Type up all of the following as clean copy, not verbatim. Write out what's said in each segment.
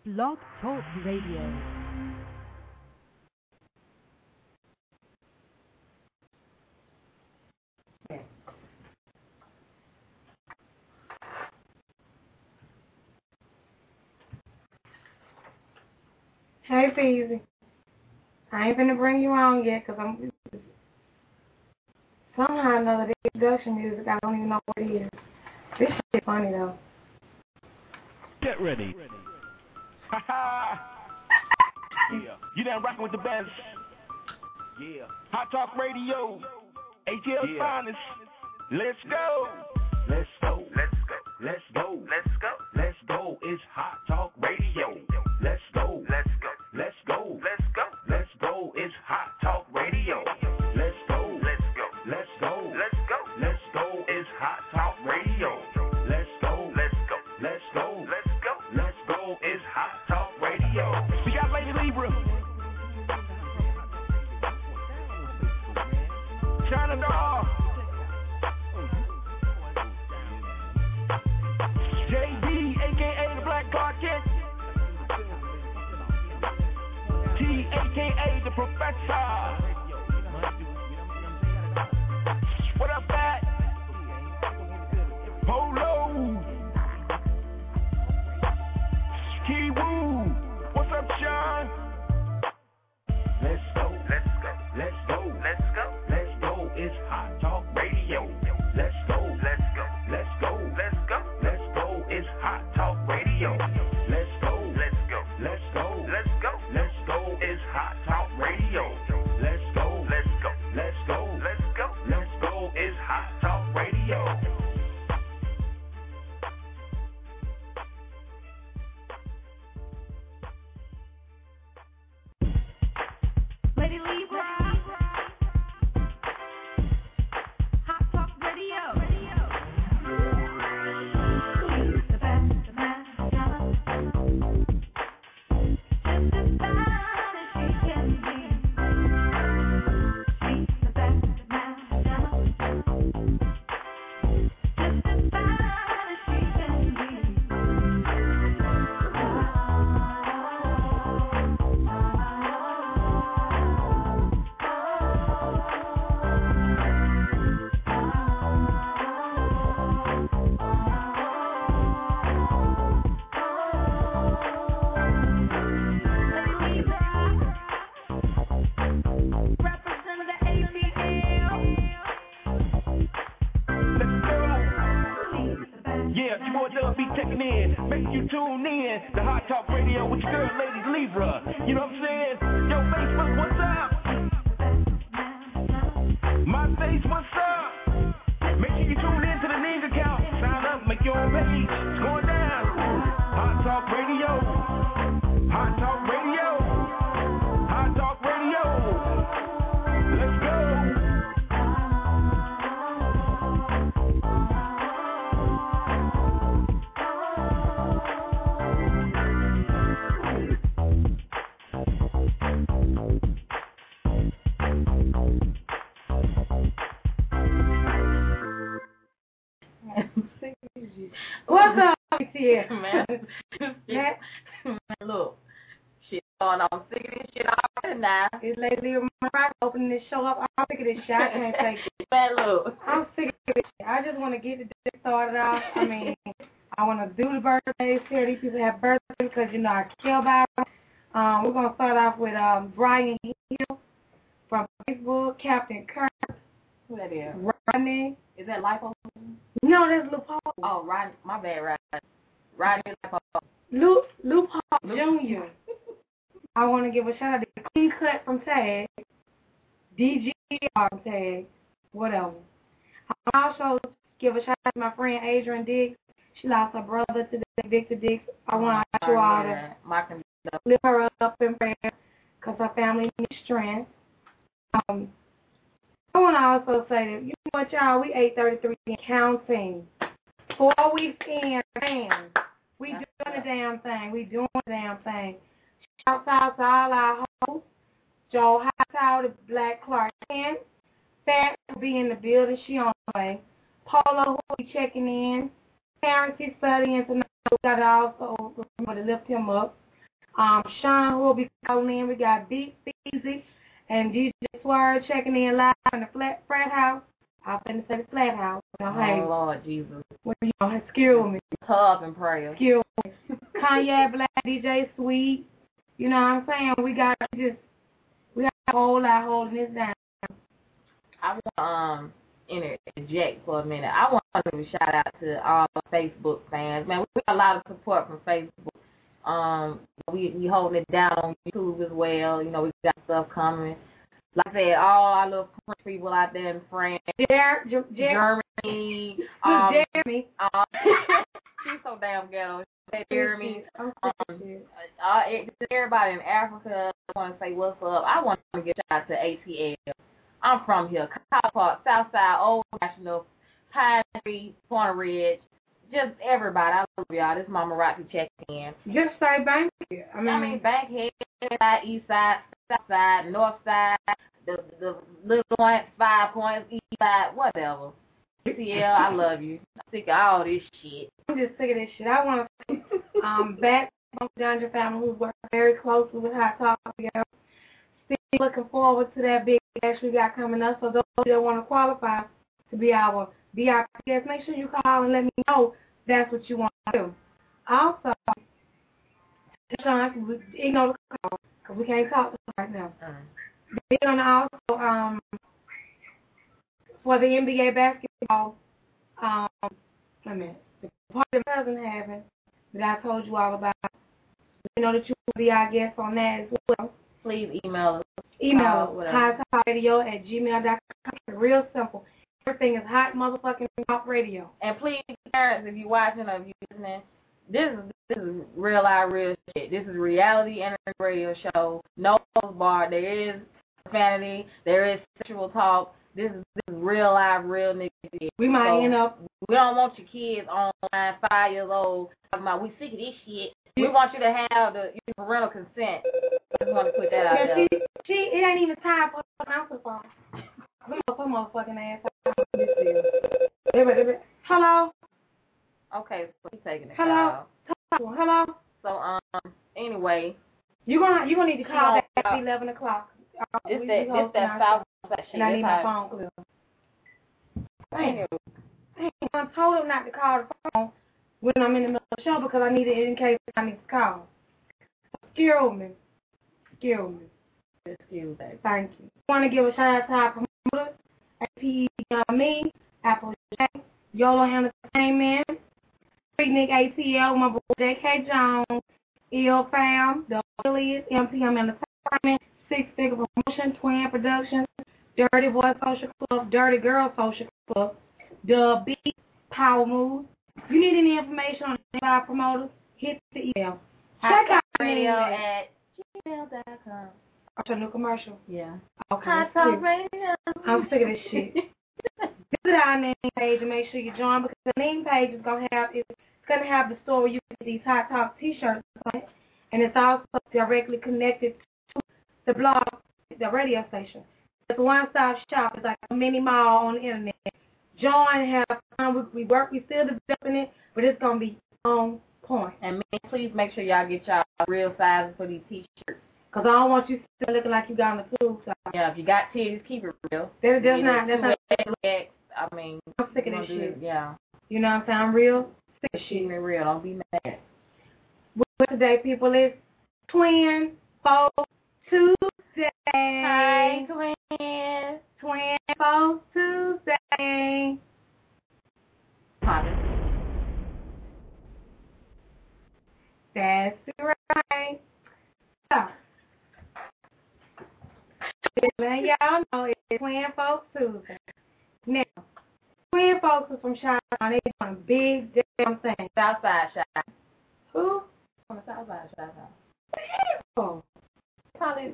Blog Talk Radio. Hey, Feezy. I ain't finna bring you on yet because I'm somehow or another, this introduction music, I don't even know what it is. This shit funny, though. Get ready. Yeah. You done rocking with the best. Yeah. Hot Talk Radio. ATL Finest. Let's go. Let's go. Let's go. Let's go. Let's go. Let's go. It's Hot Talk Radio. Let's go. Let's go. Let's go. Let's go. Let's go. It's Hot Talk Radio. Let's go. Let's go. Let's go. Let's go. Let's go. It's Hot Talk Radio. Let's go. Let's go. Let's go. Let's go. Let's go. It's Hot Talk Radio. We got Lady Libra. China Dog. JD, a.k.a. the Black Cartel. T, a.k.a. the Professor. What up, Pat? Polo. Kiwoo. What's up, Sean? Let's go. Let's go. Let's go. Let's go. Let's go. It's Hot Talk Radio. Let's go. Let's go. Let's go. Let's go. Let's go. It's Hot Talk Radio. Let's go. Let's go. Let's go. Let's go. Let's go. It's Hot Talk Radio. Let's go. Let's go. Let's go. Let's go. Let's go. It's Hot Talk Radio. Lady Libra. Hot Talk Radio. The best, the best, just as bad as she can be. She's the best, the best, just as bad as she can be. Yeah, your boy Dub be checking in. Make sure you tune in to Hot Talk Radio with your girl, Lady Libra. You know what I'm saying? Yo, Facebook, what's up? My face, what's up? Make sure you tune in to the Ning account. Sign up, make your own page. It's going down. Hot Talk Radio. Hot Talk Radio. Hot Talk Radio. Let's go. What's up, here? Man, look, shit going on. I'm sick of this shit already now. It's lately right opening this show up. I'm sick of this shit. I can't take it. Man, look. I'm sick of this shit. I just want to get the day started off. I mean, I want to do the birthdays here. These people have birthdays because, you know, I care about them. We're going to start off with Brian Hill from Facebook, Captain Kurt. Who that is? Rodney. Is that Lipo? No, that's Luke Paul. Oh, Rodney. My bad, Rodney. Rodney Lipo. Luke Paul Jr. I want to give a shout out to Clean Cut from Tag, DGR from Tag, whatever. I also give a shout out to my friend Adrian Dix. She lost her brother today, Victor Dix. I want to ask you all to lift her up in prayer because her family needs strength. I want to also say that, you know what, y'all, we 8:33 and counting. 4 weeks in, man. We doing the damn thing. We doing the damn thing. Shouts out to all our hosts. Joe Hightower, the Black Clark Kent. Fat will be in the building. She on the way. Polo will be checking in. Parents is studying tonight. We got to also remember to lift him up. Sean, who will be calling in. We got Big Feezy and DJ Swerve checking in live in the frat house. I was going to say the flat house. Hey, Lord Jesus. well, excuse me. Hub and prayer. Excuse me. Kanye Black, DJ Sweet. You know what I'm saying? We got a whole lot holding this down. I want interject for a minute. I want to give a shout out to all Facebook fans. Man, we got a lot of support from Facebook. We holding it down on YouTube as well. You know, we got stuff coming. Like I said, all our little French people out there in France, Germany. Jeremy. She's so damn ghetto. Jeremy. Everybody in Africa, I want to say what's up. I want to give a shout out to ATL. I'm from here. Kyle Park, Southside, Old National, Pine Tree, Point Ridge. Just everybody. I love y'all. This is Mama Rocky checking in. Just say Bankhead. I mean Bankhead, East Side, South Side, North Side, the little points, 5 points, East Side, whatever. ATL, I love you. I'm sick of all this shit. I'm just sick of this shit. I want to back from Dungeon family who's working very closely with Hot Talk. Still looking forward to that big dash we got coming up. So those that want to qualify to be our VIP guests, make sure you call and let me know that's what you want to do. Also, Sean, ignore the call because we can't talk to right now. We're going to also, for the NBA basketball, wait a minute, the party that doesn't happen that I told you all about, we know that you will be our guest on that as well. Please email us. Email hottalkradio@gmail.com. Real simple. Everything is hot motherfucking talk radio. And please, parents, if you're watching or if you're listening, this is real live, real shit. This is reality internet radio show. No holds barred. There is profanity. There is sexual talk. This is real live, real nigga shit. We might end up. We don't want your kids online, 5 years old, talking about we sick of this shit. We want you to have the parental consent. I just want to put that out there. It ain't even time for an answer phone. Some motherfucking ass. Hello? Okay, so he's taking it. Hello? Hello? So, anyway. You're gonna need to call back at 11 o'clock. This that South shit. And I need my phone clear. I told him not to call the phone when I'm in the middle of the show because I need it in case I need to call. Excuse me. Excuse me. Thank you. I want to give a shout out to our promoters, APE Me, Apple J, YOLO Entertainment, Picnic ATL, my boy J.K. Jones, EL Fam, The Affiliates, MPM Entertainment, Six Figure Promotion, Twin Productions, Dirty Boy Social Club, Dirty Girl Social Club, The Big Power Move. If you need any information on our promoters, hit the email. Check out radio at gmail.com. What's your new commercial? Yeah. Okay. Hot Talk Radio. I'm sick of this shit. Visit our name page and make sure you join because the name page is gonna have the store where you can get these Hot Talk T-shirts on it, and it's also directly connected to the blog, the radio station. It's a one-stop shop. It's like a mini mall on the internet. Join, have fun. We still developing it, but it's gonna be on point. And please make sure y'all get y'all real sizes for these T-shirts. Because I don't want you still looking like you got on the tube side. Yeah, if you got titties, keep it real. That's not. I mean, I'm sick of this shit. Yeah. You know what I'm saying? I'm real sick of shit. Keep it real. Don't be mad. What today, people, is Twin Folk Tuesday. Hi, twin. Twin Folk Tuesday. Poppin'. That's right. So, man, y'all know it's Twin Folk Tuesday. Now, Twin Folks are from Chi-Town. They doing a big damn thing. Southside Chi. Who? From the Southside Chi-Town. Oh. Probably.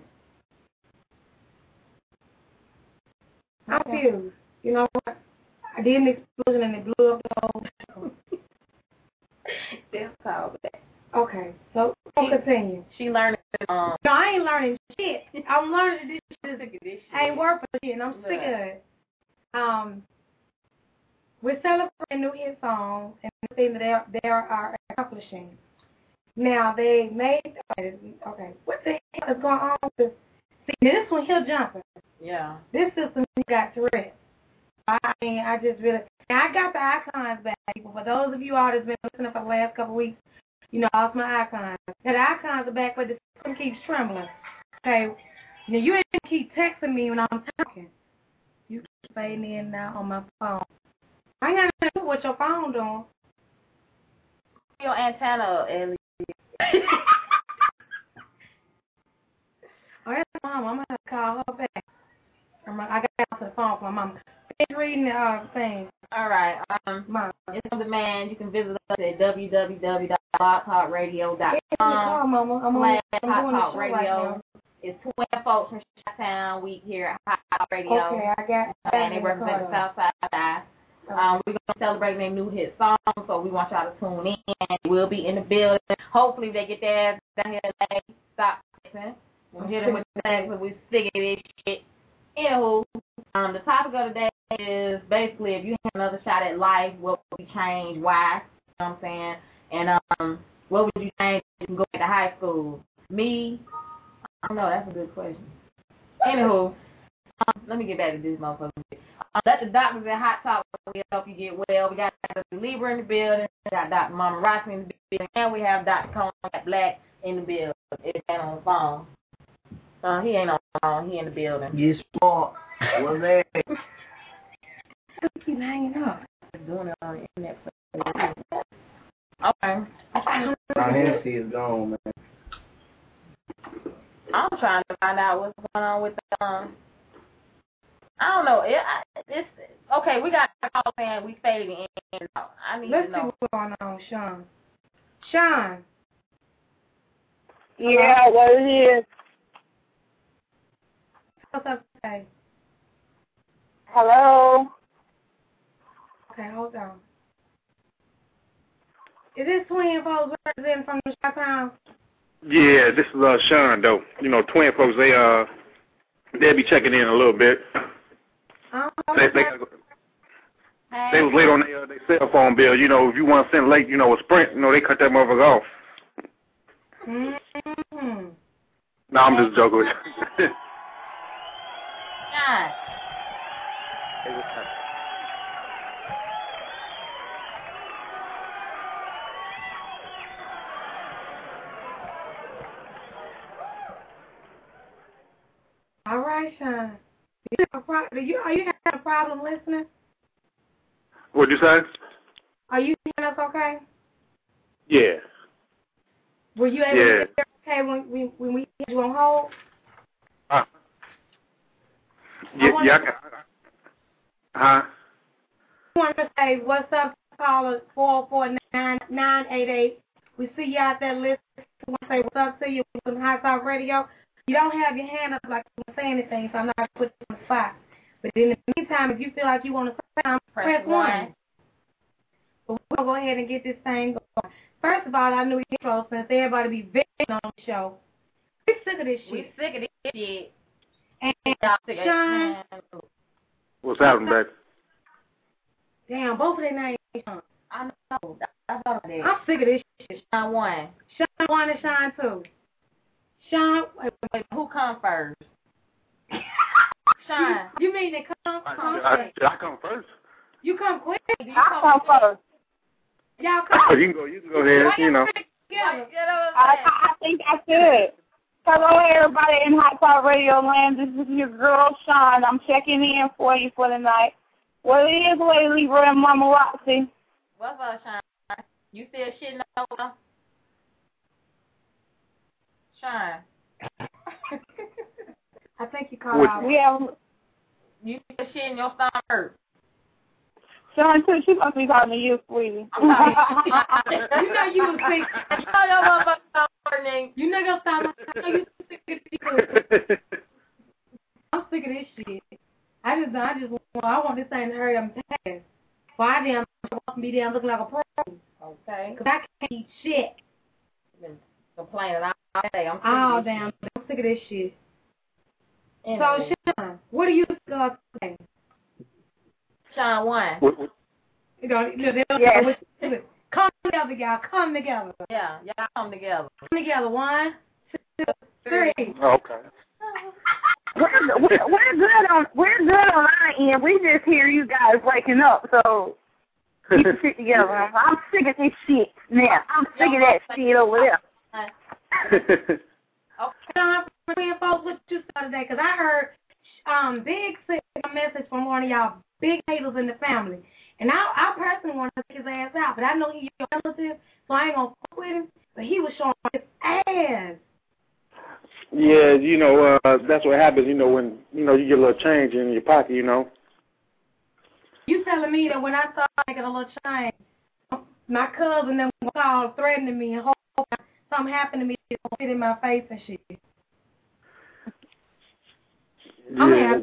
I'm confused. You know what? I did an explosion and it blew up the whole. That's all that. Okay, so we'll continue. She learned. No, I ain't learning shit. I'm learning this shit. ain't worth for shit, and I'm sick of it. We're celebrating new hit songs and the thing that they are accomplishing. Now they made okay. What the hell is going on? See, this one here jumping. Yeah. This system got Tourette's. I mean, I just really. Now I got the icons back, people. For those of you all that's been listening for the last couple of weeks, you know, I lost my icons. Now the icons are back, but the system keeps trembling. Okay. Now you ain't keep texting me when I'm talking. You keep fading in now on my phone. I ain't got nothing to do with your phone doing. Your antenna, Ellie. Oh, that's my mom. I'm going to call her back. I got off the phone for my mom. Finish reading the thing. All right. Mom. It's on demand. You can visit us at www.blogtalkradio.com. Call, Mama. I'm doing the show Radio. right now. It's 12 folks from Chi-Town. We here at Hot Talk Radio. Okay, I got and they represent the South Side. We're going to celebrate their new hit song, so we want y'all to tune in. We'll be in the building. Hopefully they get their ass down here today. Stop listening. We'll hit them with the things and we're sick of this shit. Anywho, the topic of the day is basically if you had another shot at life, what would you change? Why? You know what I'm saying? And what would you change if you can go back to high school? Me? I don't know. That's a good question. Anywho, let me get back to this motherfucker. Let the doctors at Hot Talk help you get well. We got Dr. Libra in the building. We got Dr. Mama Rossi in the building. And we have Dr. Conrad Black in the building. If he ain't on the phone. He ain't on the phone. He in the building. You smart. What's that? Keep hanging up. Doing it on the internet. Okay. My Hennessy is gone, man. I'm trying to find out what's going on with the I don't know. It's okay. We got a call saying we faded in and out. I need Let's to see know. what's going on, Sean. Sean. Yeah, what it is. What's up today? Hello. Okay, hold on. Is this Twin Folks representing from the Chi-Town? Yeah, this is Sean though. You know, Twin Folks, they'll be checking in a little bit. They was late on their cell phone bill. You know, if you want to send late, you know, with Sprint, you know, they cut that motherfucker off. Mm-hmm. No, I'm just joking with you. God. All right, Sean. Are you having a problem listening? What'd you say? Are you hearing us okay? Yeah. Were you able to hear okay when we had you on hold? Yeah, I can. Huh? I want to say, what's up, caller 449-988. We see you out there listening. I want to say what's up to you from Hot Talk Radio. You don't have your hand up like you want to say anything, so I'm not going to put you on the spot. But in the meantime, if you feel like you want to say something, press 1. But we're going to go ahead and get this thing going. First of all, I knew intro since everybody be vetting on the show. We're sick of this shit. We sick of this shit. And Sean, What's happening, baby? damn, both of their names Sean. I know. I thought of that. I'm sick of this shit. Sean 1. Sean 1 and Sean 2. Sean, Wait, who come first? Sean. You mean they come I come first. You come quick. I come first. Y'all come. You can go ahead, you know. I think I should. Hello, everybody in Hot Talk Radio Land. This is your girl, Sean. I'm checking in for you for the night. What it is, Lady Libra and Mama Roxy. What's up, Sean? You still shitting over? Sean. I think you called out. Yeah. You still shitting your stomach hurt? Sean, too, she must be talking to you, sweetie. You know you was sick. You know your stomach. I know you sick of this. I'm sick of this shit. I want this thing to hurry up and pass. Well, I want to be there looking like a pro. Okay. Because I can't eat shit. Been complaining all day. I'm sick of this shit. Anyway. So, Sean, what do you say? Sean 1. You know, yes. Come together, y'all. Come together. Yeah, y'all come together. Come together. 1, 2, 3. Okay. We're good on our end. We just hear you guys breaking up, so keep the shit together. I'm sick of this shit now. I'm sick of that shit over there. Okay, I'm friend folks what you said today, because I heard Big sent a message from one of y'all big haters in the family. And I personally want to take his ass out, but I know he's your relative, so I ain't going to fuck with him. But he was showing his ass. Yeah, you know, that's what happens, you know, when, you know, you get a little change in your pocket, you know. You telling me that when I started making a little change, my cousin them called threatening me and hope something happened to me, it's going to fit in my face and shit. Yeah,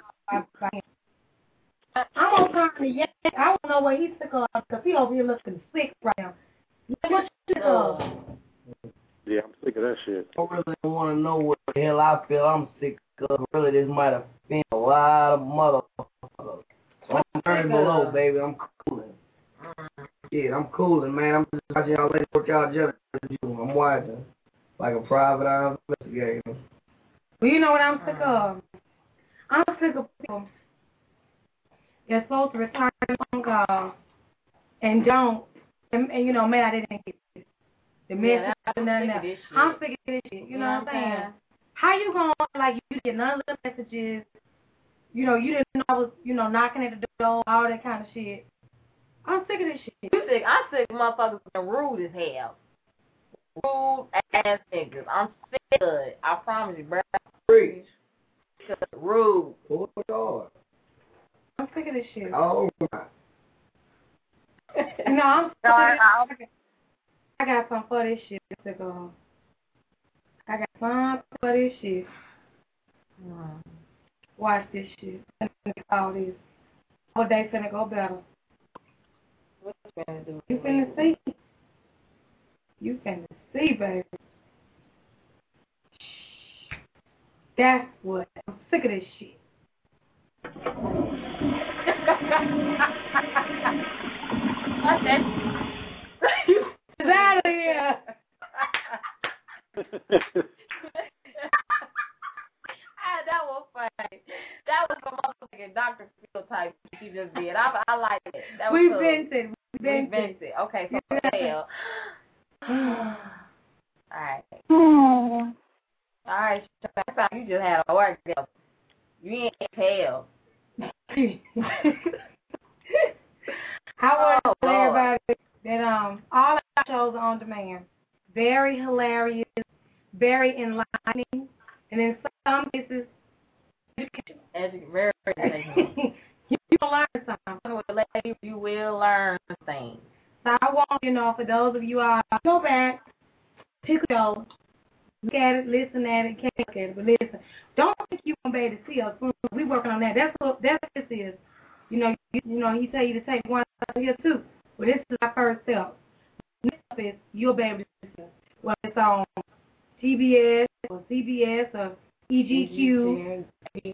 I'm on time to yet. I don't know what he's sick of because he over here looking sick right now. What you sick of? Yeah, I'm sick of that shit. I really don't want to know what the hell I feel. I'm sick of. Really, this might have been a lot of motherfuckers. So I'm turning below, baby. I'm cooling. Yeah, I'm cooling, man. I'm just watching y'all ladies work out just as you. I'm watching like a private eye investigator. Well, you know what I'm sick of? I'm sick of people that's supposed to return phone calls and don't, and you know, man, I didn't get it. The message and nothing else. I'm sick of this shit. You know what I'm saying? How you going to, like, you get none of the messages, you know, you didn't know I was, you know, knocking at the door, all that kind of shit. I'm sick of this shit. I'm sick of motherfuckers being rude as hell. Rude ass niggas. I'm sick of it. I promise you, bro. Preach. Rude. Oh, God. I'm sick of this shit. Oh, my. No, I'm sick of this. I got some for this shit. I got some for this shit. Watch this shit. All this. All day finna go better. What you finna do? You finna see. You finna see, baby. That's what. I'm sick of this shit. Get out of here. That was funny. That was some motherfucking Dr. Phil type she just did. I like it. That was We cool. vented. Okay, so hell. Alright. Alright, that's how you just had a orgasm. You ain't hell. I want to tell everybody that all our shows are on demand. Very hilarious, very enlightening, and in some cases, educational. Very educational. You will learn something. You will learn things. So I want you to know, for those of you go back, pick a show, look at it, listen at it, can't look at it, but listen. Don't think you're going to be able to see us soon. We're working on that. That's what this is. You know, he tell you to take one here too. But this is our first step. Next step is you'll be able to see us. Whether it's on TBS or CBS or EGQ,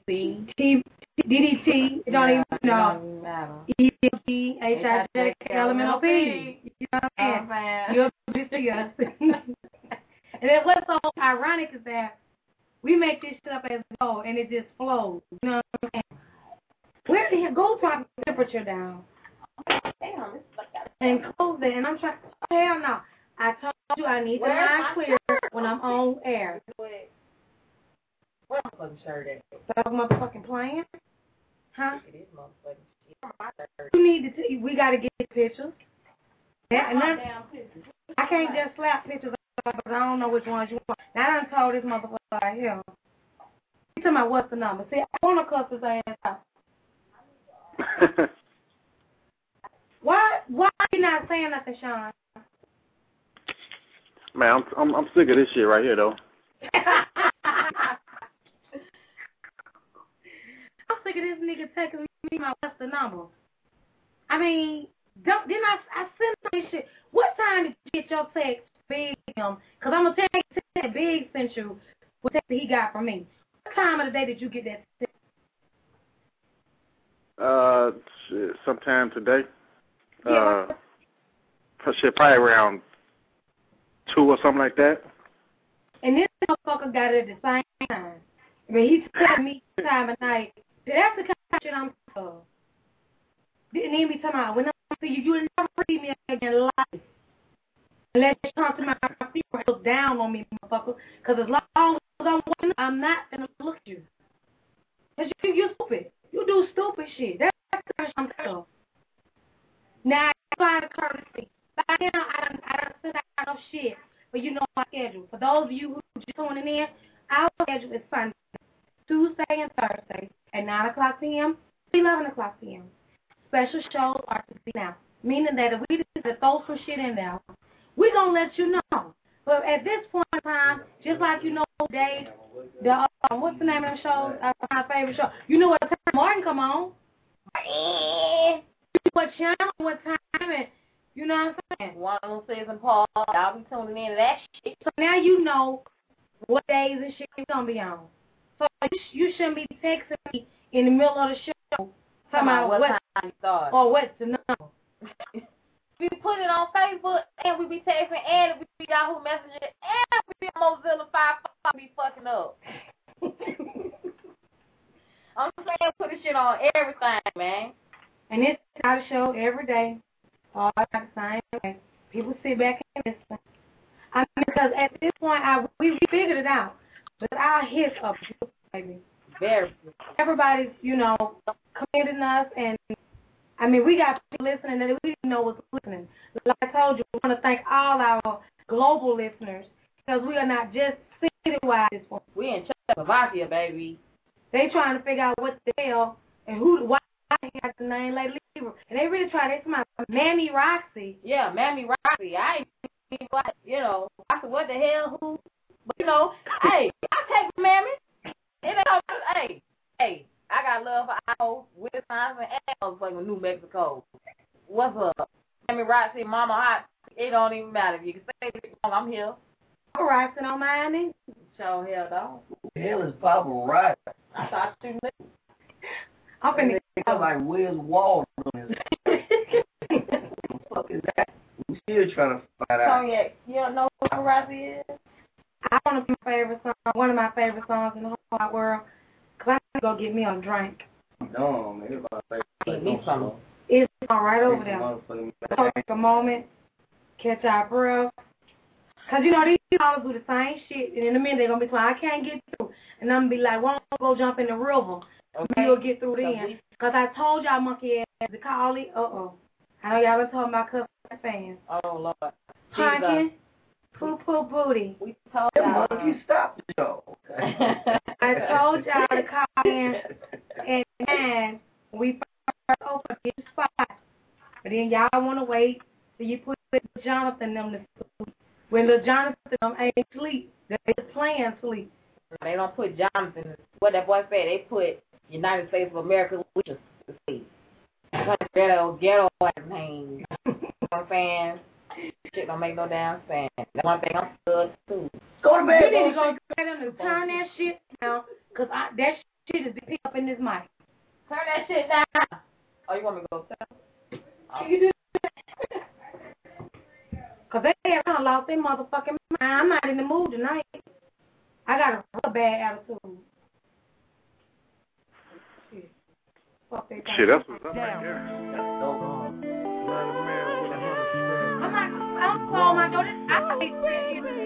DDT, it don't even know. EGQ, HIJ, LMNOP. You know what I'm saying? You'll be able to see us. And then what's so ironic is that we make this shit up as we go, and it just flows. You know what I'm saying? Where the hell? Go drop the temperature down. Damn, and close it. And I'm trying. Hell no. I told you I need the line clear when I'm on air. Where's my fucking shirt at? So motherfucking playing? Huh? It is motherfucking shit. You need to. We gotta get pictures. Yeah, and I can't just slap pictures up, but I don't know which ones you want. Now I done told this motherfucker right here. You talking about what's the number? See, I want to cuss his ass out. Why you not saying nothing, Sean? Man, I'm sick of this shit right here, though. I'm sick of this nigga texting me my what's the number. I mean, didn't I sent this shit? What time did you get your text, Big? Because I'm going to tell you that Big sent you what text he got from me. What time of the day did you get that text? Sometime today. shit, probably around 2 or something like that. And this motherfucker got it at the same time. But he's telling me time of night. That's the kind of shit I'm talking about. Didn't even be talking about when I see you, you will never see me again in life. Unless you come to my feet and look down on me, motherfucker. Because as long as I'm not going to look at you. Because you're stupid. You do stupid shit. That's the kind of shit I'm talking about. Now, I find a courtesy. By now, I don't send out no shit. But you know my schedule. For those of you who just tuning in, our schedule is Sunday, Tuesday, and Thursday at 9 o'clock p.m. to 11 o'clock p.m. Special shows are to see now. Meaning that if we decide to throw some shit in there, we're going to let you know. But at this point in time, just like you know, Dave, what's the name of the show? My favorite show. You know what time Martin come on. What channel, what time, and you know what I'm saying? One of them says and Paul, y'all be tuning in to that shit. So now you know what days and shit you're going to be on. So you shouldn't be texting me in the middle of the show talking about what time you start. Or what to know. We put it on Facebook, and we be texting, and we be Yahoo Messenger, and we be Mozilla 5 be fucking up. I'm saying put this shit on everything, man. And it's our show every day. All the same way. People sit back and listen. I mean, because at this point, we figured it out. But our hits are beautiful, baby. Very good. Everybody's, commending us, and I mean, we got people listening that we didn't know was listening. Like I told you, we want to thank all our global listeners because we are not just citywide at this point. We in Czechoslovakia, baby. They trying to figure out what the hell and why he got the name like Libra. And they really try. They come out, Mammy Roxy. Yeah, Mammy Roxy. I ain't like, I said, what the hell, who? But, hey, I take Mammy. Hey, I got love for Idaho, Wisconsin, and motherfucking New Mexico. What's up? Mammy Roxy, Mama Hot. It don't even matter. If you can say it wrong, I'm here. Papa Roxy don't mind me. Sure hell don't. Who the hell is Papa Roxy? I thought you knew. I'm finna go like Where's Waldo? What the fuck is that? We still trying to find out. Cognac, you don't know who Papa Roxy is? I want to be my favorite song, one of my favorite songs in the whole wide world. Because I need to go get me a drink. No, man, it's my favorite. Me some. It's right over there. Take a moment, catch our breath. Because, these all do the same shit, and in a minute they're going to be like, I can't get through. And I'm going to be like, why don't go jump in the river? Okay. You'll get through then. Because I told y'all monkey ass to call it. I know y'all been talking about cussing fans. Oh, Lord. Pumpkin, poo-poo booty. We told y'all. Monkey, stop the show. I told y'all to call in at 9. We first open get the spot. But then y'all want to wait till you put Jonathan them to sleep. When little Jonathan them ain't sleep, they're just playing sleep. They don't put Jonathan. What that boy said, they put United States of America to sleep. Ghetto ass name. You know what I'm saying? Shit don't make no damn sense. That's one thing I'm good too. Go to bed. You need to go to bed and turn that shit down, because that shit is picked up in this mic. Turn that shit down. Oh, you want me to go down? You do that. Because they have kind of lost their motherfucking mind. I'm not in the mood tonight. I got a real bad attitude. Shit, that's what's up right there. I'm calling my daughter. I hate saying Baby,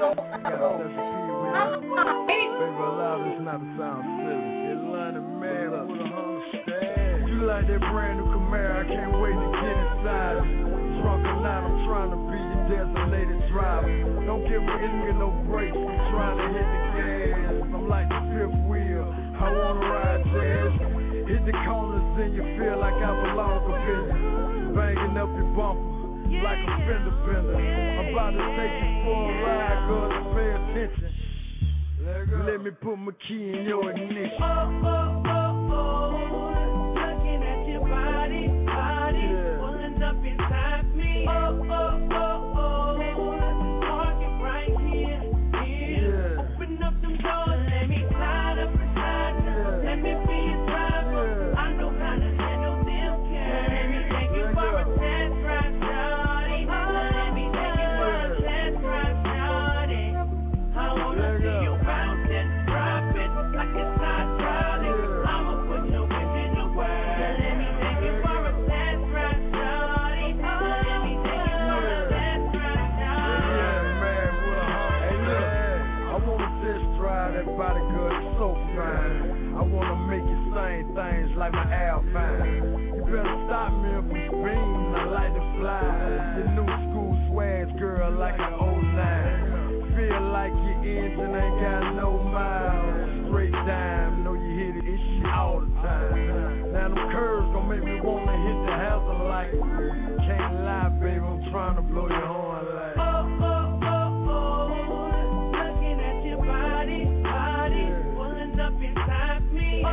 allow this not to sound silly. Atlanta man with a understand. You like that brand new Camaro, I can't wait to get inside it. Drunk or not, I'm trying to be your designated driver. Don't give a nigga no breaks, I'm trying to hit the gas. I'm like the fifth wheel, I wanna ride jazz. Hit the corners and you feel like I belong up in you. Banging up your bumper like a fender bender. I'm about to take you for a ride, girl, so pay attention. Let me put my key in your ignition. Looking at your body, pulling up inside me. Parking right here. Open up them doors, let me slide up beside you. Let me be your driver. I know how to handle them cars. Let me take you for a test drive, shawty. that body, girl, it's so fine. I wanna make you sing things like my Alpine. You better stop me if we spin, I like to fly. The new school swags, girl, like an 09. Feel like your engine ain't got no miles. Straight dime, know you hit it, this shit all the time. Now them curves gon' make me wanna hit the hazard light. Can't lie, baby, I'm trying to blow your horn like. Looking at your body, pulling up inside me.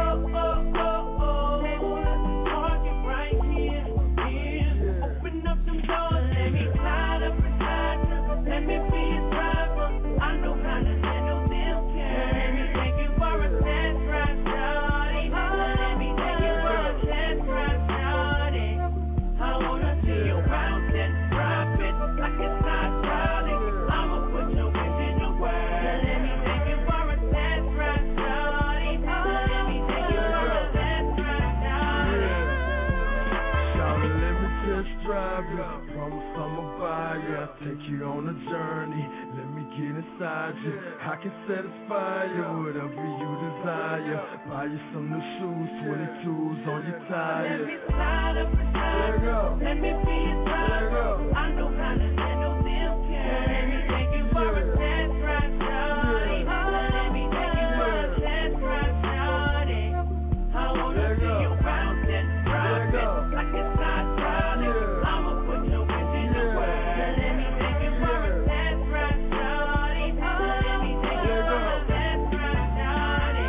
Parking right here. Open up them doors, let me slide up beside you. Let me be a driver. I know how to handle this car. Let me take you for a test drive, shawty. Let me take you for a test drive, shawty. I wanna see you bounce and drop it like it's not Charlie. I'ma put your bitch in the world. Let me take you for a test drive, shawty. Let me take you for a test drive, shawty. Shawty, let me test drive you. Promise I'ma buy you. I'll take you on a journey. Let me get inside you. I can satisfy you, whatever you desire. Buy you some new shoes, 22s on your tires. Let me slide up beside you. Let me be a driver. I know how to handle this car. Let me take you for a test drive, shawty. Let me take you for a test drive, shawty. I wanna see you bounce and drop it like it's not Charlie. I'ma put your bitch in the world. Let me take you for a test drive, shawty. Let me take you for a test drive, shawty.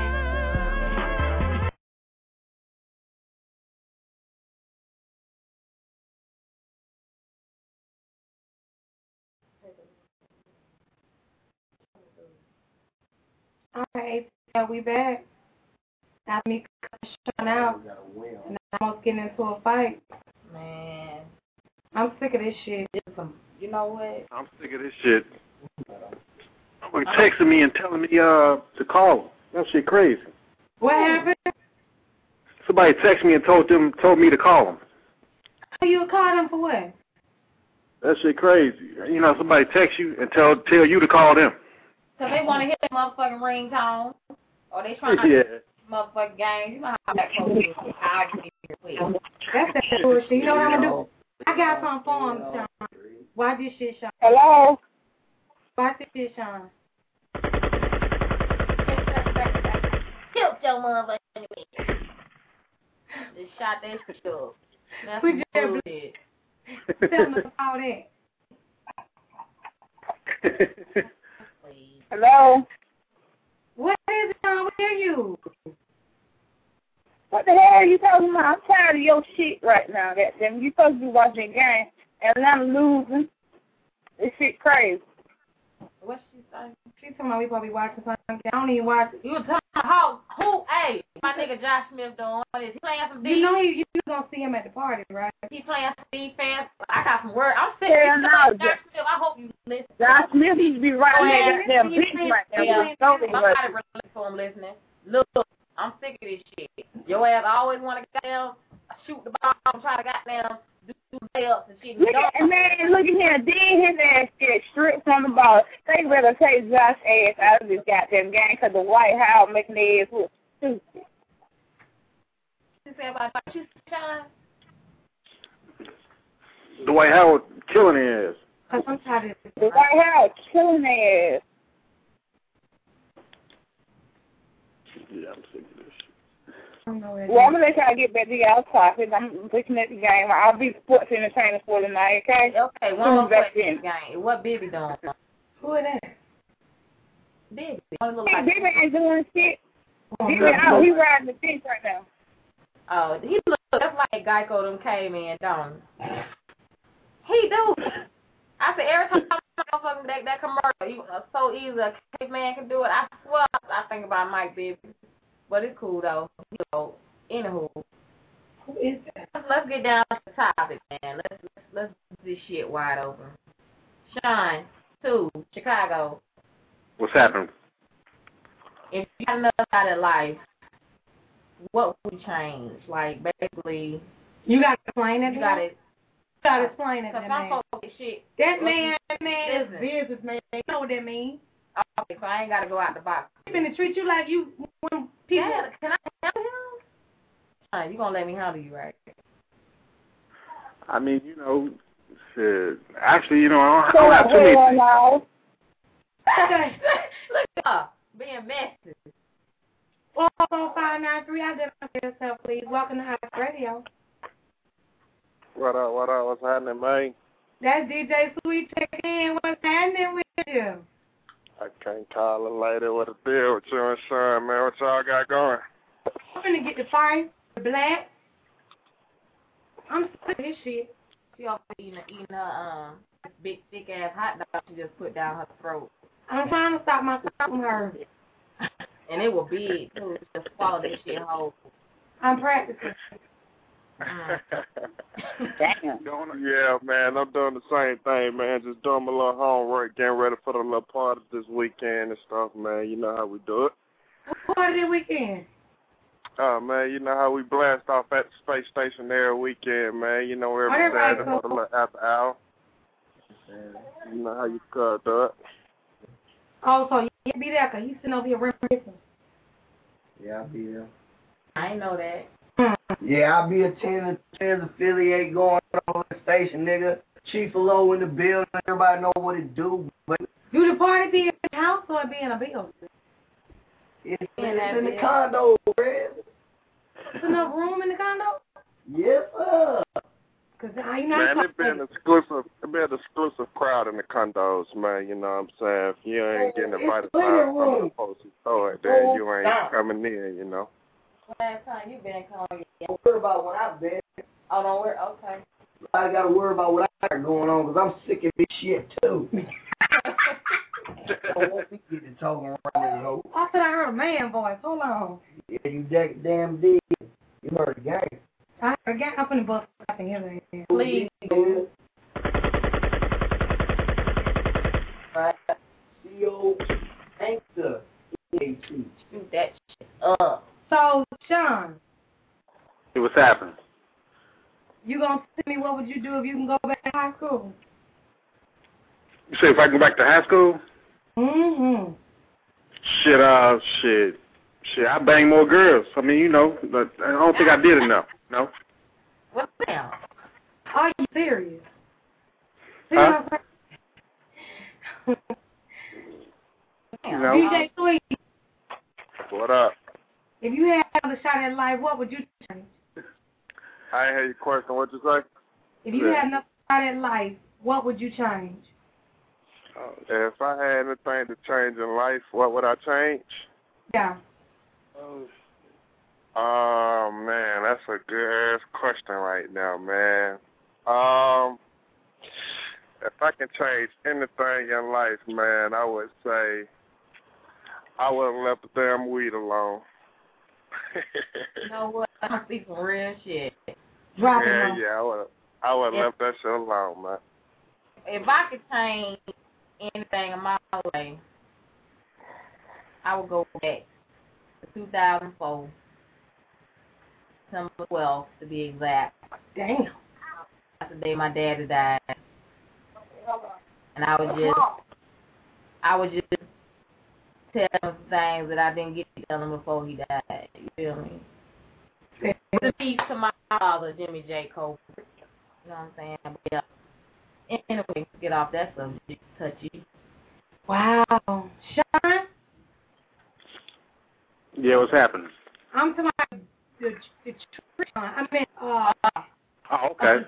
Alright, so we back. After me shutting out, and I'm almost getting into a fight. Man, I'm sick of this shit. you know what? I'm sick of this shit. Somebody texting me and telling me to call him. That shit crazy. What happened? Somebody texted me and told me to call him. You called him for what? That shit crazy. You know, somebody text you and tell you to call them. So they want to hit that motherfucking ringtone, or they trying to Yeah. motherfucking game. You know how that goes. I'll be quick. That's that bullshit. You know what I'm gonna do? I got something for him, Sean. Watch this shit, Sean. Hello? Watch this shit, Sean. Killed your motherfucking just shot that shit up. That's We some just- bullshit. Tell him about that. Hello? What is it, Sean? Where are you? What the hell are you talking about? I'm tired of your shit right now. Goddamn, you supposed to be watching the game, and I'm losing. This shit crazy. What's she saying? She's talking about we probably watching something. I don't even watch it. You were talking about who? Hey, my nigga Josh Smith doing this. He playing some defense. You know you gonna see him at the party, right? He playing some defense. I got some word. I'm sick Hell of no, Josh Smith. I hope you listen. Josh Smith needs to be right on that goddamn bitch right now. Yeah, Somebody somebody relate to him listening. Look, I'm sick of this shit. Your ass always want to goddamn shoot the ball and try to goddamn do layups and shit. Look at man, look at him. Then his ass get stripped from the ball. They better take Josh ass out of this goddamn game because the White House making their ass look stupid. She said about you, Sean? Dwight Howard killing his ass. Cause I'm tired of this. The White House killing their ass. Yeah, I'm sick of this shit. Well, I'm going to let y'all get back to y'all topic. I'm looking at the game. I'll be sports entertainer for tonight, okay? Okay, one more question. Game. What Bibby doing? Who is that? Bibby. Hey, Bibby ain't doing shit. Bibby, he riding the fence right now. Oh, he look just like Geico them cavemen, don't he? He do. I said every time motherfucking that commercial, so easy a caveman can do it. I swear I think about Mike Bibby. But it's cool though. Anywho. Who is that? Let's get down to the topic, man. Let's do this shit wide open. Sean, 2, Chicago. What's happening? If you had another shot at life, what would you change? Like basically, you gotta explain it. You gotta explain it. Cause some folks get shit. That man is business. businessman. You know what that means? Okay, so I ain't got to go out the box. I'm going to treat you like you want people. Yeah, can I handle him? You going to let me handle you, right? I mean, you know, shit. Actually, you know, I don't have too many things. Okay. Look at her, being messy. 44593, identify yourself, please. Welcome to Hot Radio. What up, what's happening, man? That's DJ Sweet checking in. What's happening with you? I can't call a lady what a deal with you and Sean, man. What y'all got going? I'm gonna get the fight, the black. I'm sick of this shit. She over eating a big, thick-ass hot dog she just put down her throat. I'm trying to stop myself from her. And it was big, too. Just swallow that shit whole. I'm practicing. Damn. Yeah, man, I'm doing the same thing, man. Just doing my little homework, getting ready for the little party this weekend and stuff, man. You know how we do it. What party this weekend? Oh, man, you know how we blast off at the space station every weekend, man. You know, every Saturday for the little after hour. You know how you do it. Oh, so you be there because you sitting over here reminiscing. Yeah, I'll be there. I ain't know that. Yeah, I'll be attending affiliate going on the station, nigga. Chief Low in the building. Everybody know what it do. But do the party be in the house or be in a building? It's in the condo, man. There's enough room in the condo? Yes, sir. Man, it been an exclusive crowd in the condos, man. You know what I'm saying? If you ain't getting invited to some of the folks who throw it, then you ain't coming in, you know. Last time you been calling. Don't worry about what I've been. Oh, don't worry. Okay. I got to worry about what I got going on because I'm sick of this shit, too. I won't be getting talking around this hoe. I said I heard a man voice. Hold on. Yeah, you damn did. You heard the game. I heard a gang up in the bus. Please. CO Anchor. Shoot that shit up. So, Sean. Hey, what's happening? You gonna tell me what would you do if you can go back to high school? You say if I go back to high school? Mm-hmm. Shit, I bang more girls. I mean, you know, but I don't think I did enough, no? What now? Are you serious? Huh? No. DJ Sweet. What up? If you had another shot at life, what would you change? I ain't hear your question. What'd you say? If you had another shot at life, what would you change? If I had anything to change in life, what would I change? Yeah. Oh, man, that's a good-ass question right now, man. If I can change anything in life, man, I would say I would have left the damn weed alone. You know what? I'm speaking some real shit. I would have left that shit alone, man. If I could change anything in my life, I would go back to 2004, December 12th to be exact. Damn. That's the day my daddy died. And I would just tell him some things that I didn't get to tell him before he died. You feel me? To peace to my father, Jimmy J. Cole. You know what I'm saying? But yeah. Anyway, get off that subject. Touchy. Wow. Sean? Yeah, what's happening? I'm talking about the I mean, oh, okay.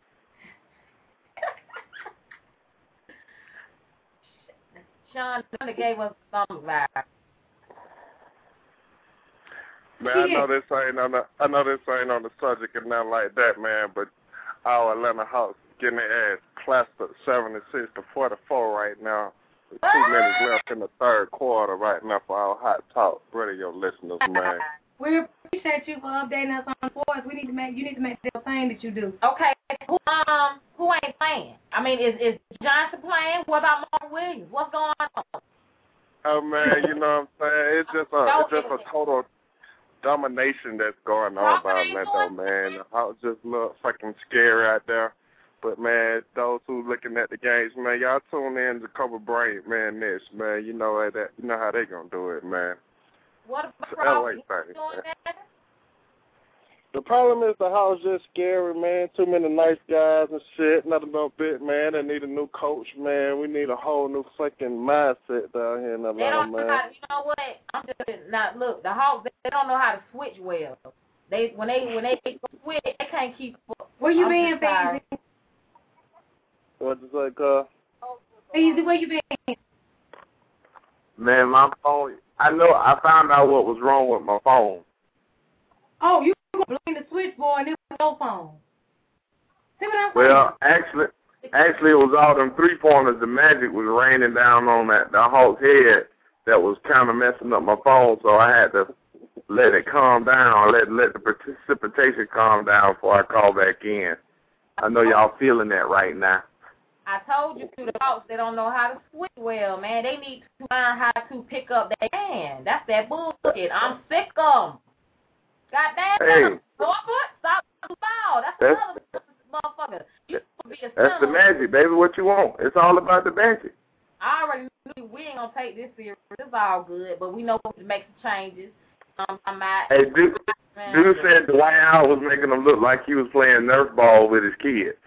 Sean gave us some vibe. Man, I know this ain't on the subject and nothing like that, man, but our Atlanta Hawks getting their ass plastered 76-44 right now. With 2 minutes left in the third quarter right now for our Hot Talk Radio listeners, man. We appreciate you for updating us on sports. You need to make the thing that you do. Okay, who ain't playing? I mean, is Johnson playing? What about Mark Williams? What's going on? Oh man, you know what I'm saying? It's just a total domination that's going on by Atlanta, man. The Hawks just look fucking scary out there. But, man, those who looking at the games, man, y'all tune in to Cover Brain, man, next, man. You know how they going to do it, man. What It's about LA you thing, doing man. that? The problem is the house just scary, man. Too many nice guys and shit. Nothing but bit, man. They need a new coach, man. We need a whole new fucking mindset down here in Atlanta, They don't man. know how to, you know what? I'm just not look. The Hawks, they don't know how to switch well. When they switch, they can't keep up. Where you I'm been, just tired. Feezy? What you say, Carl? Feezy, where you been? Man, my phone. I found out what was wrong with my phone. Oh, you blame the switchboard and it was your phone. See what I'm saying? Well, actually, it was all them 3-pointers. The magic was raining down on the Hawk's head that was kind of messing up my phone, so I had to let it calm down, let the precipitation calm down before I call back in. I know y'all feeling that right now. I told you the Hawks, they don't know how to switch well, man. They need to learn how to pick up their hand. That's that bullshit. I'm sick of them. Goddamn, stop the ball. That's another motherfucker. You supposed to be a That's the magic, baby. What you want? It's all about the magic. I already knew we ain't gonna take this serious. It's all good, but we know we can make some changes. Hey, dude said Dwight Howard was making him look like he was playing Nerf ball with his kids.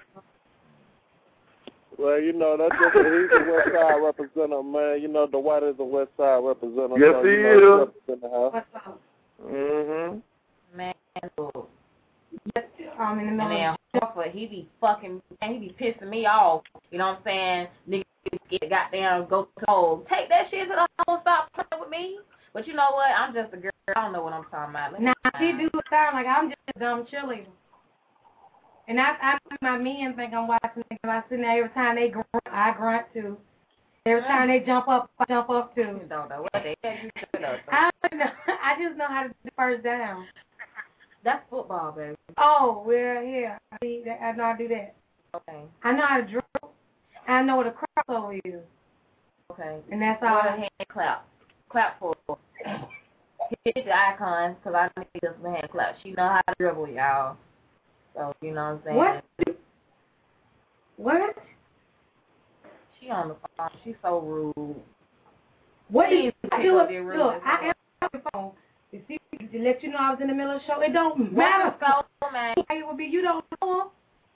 Well, you know, that's just he's a West Side representative, man. You know, Dwight is a West Side representative. Yes, so, he is. What's up? Mm-hmm. Man, look. In the middle and then Horford, he be pissing me off. You know what I'm saying? Niggas get goddamn go to the hole. Take that shit to the hole and stop playing with me. But you know what? I'm just a girl. I don't know what I'm talking about. Now, she do sound like I'm just a dumb cheerleader. And I my men think I'm watching it because I sit there every time they grunt, I grunt too. Every time they jump up, I jump up too. You don't know what they I don't know. I just know how to do first down. That's football, baby. Oh, well, yeah. I know how to do that. Okay. I know how to drill. I know what a crossover is. Okay. And that's all. Hand clap. Clap for her. Hit the icon, because I need this hand clap. She know how to dribble, y'all. So, you know what I'm saying? What? She on the phone. She's so rude. What did I do? Look, I am on the phone. You see, to let you know I was in the middle of the show. It don't matter. So, man. It would be you don't know.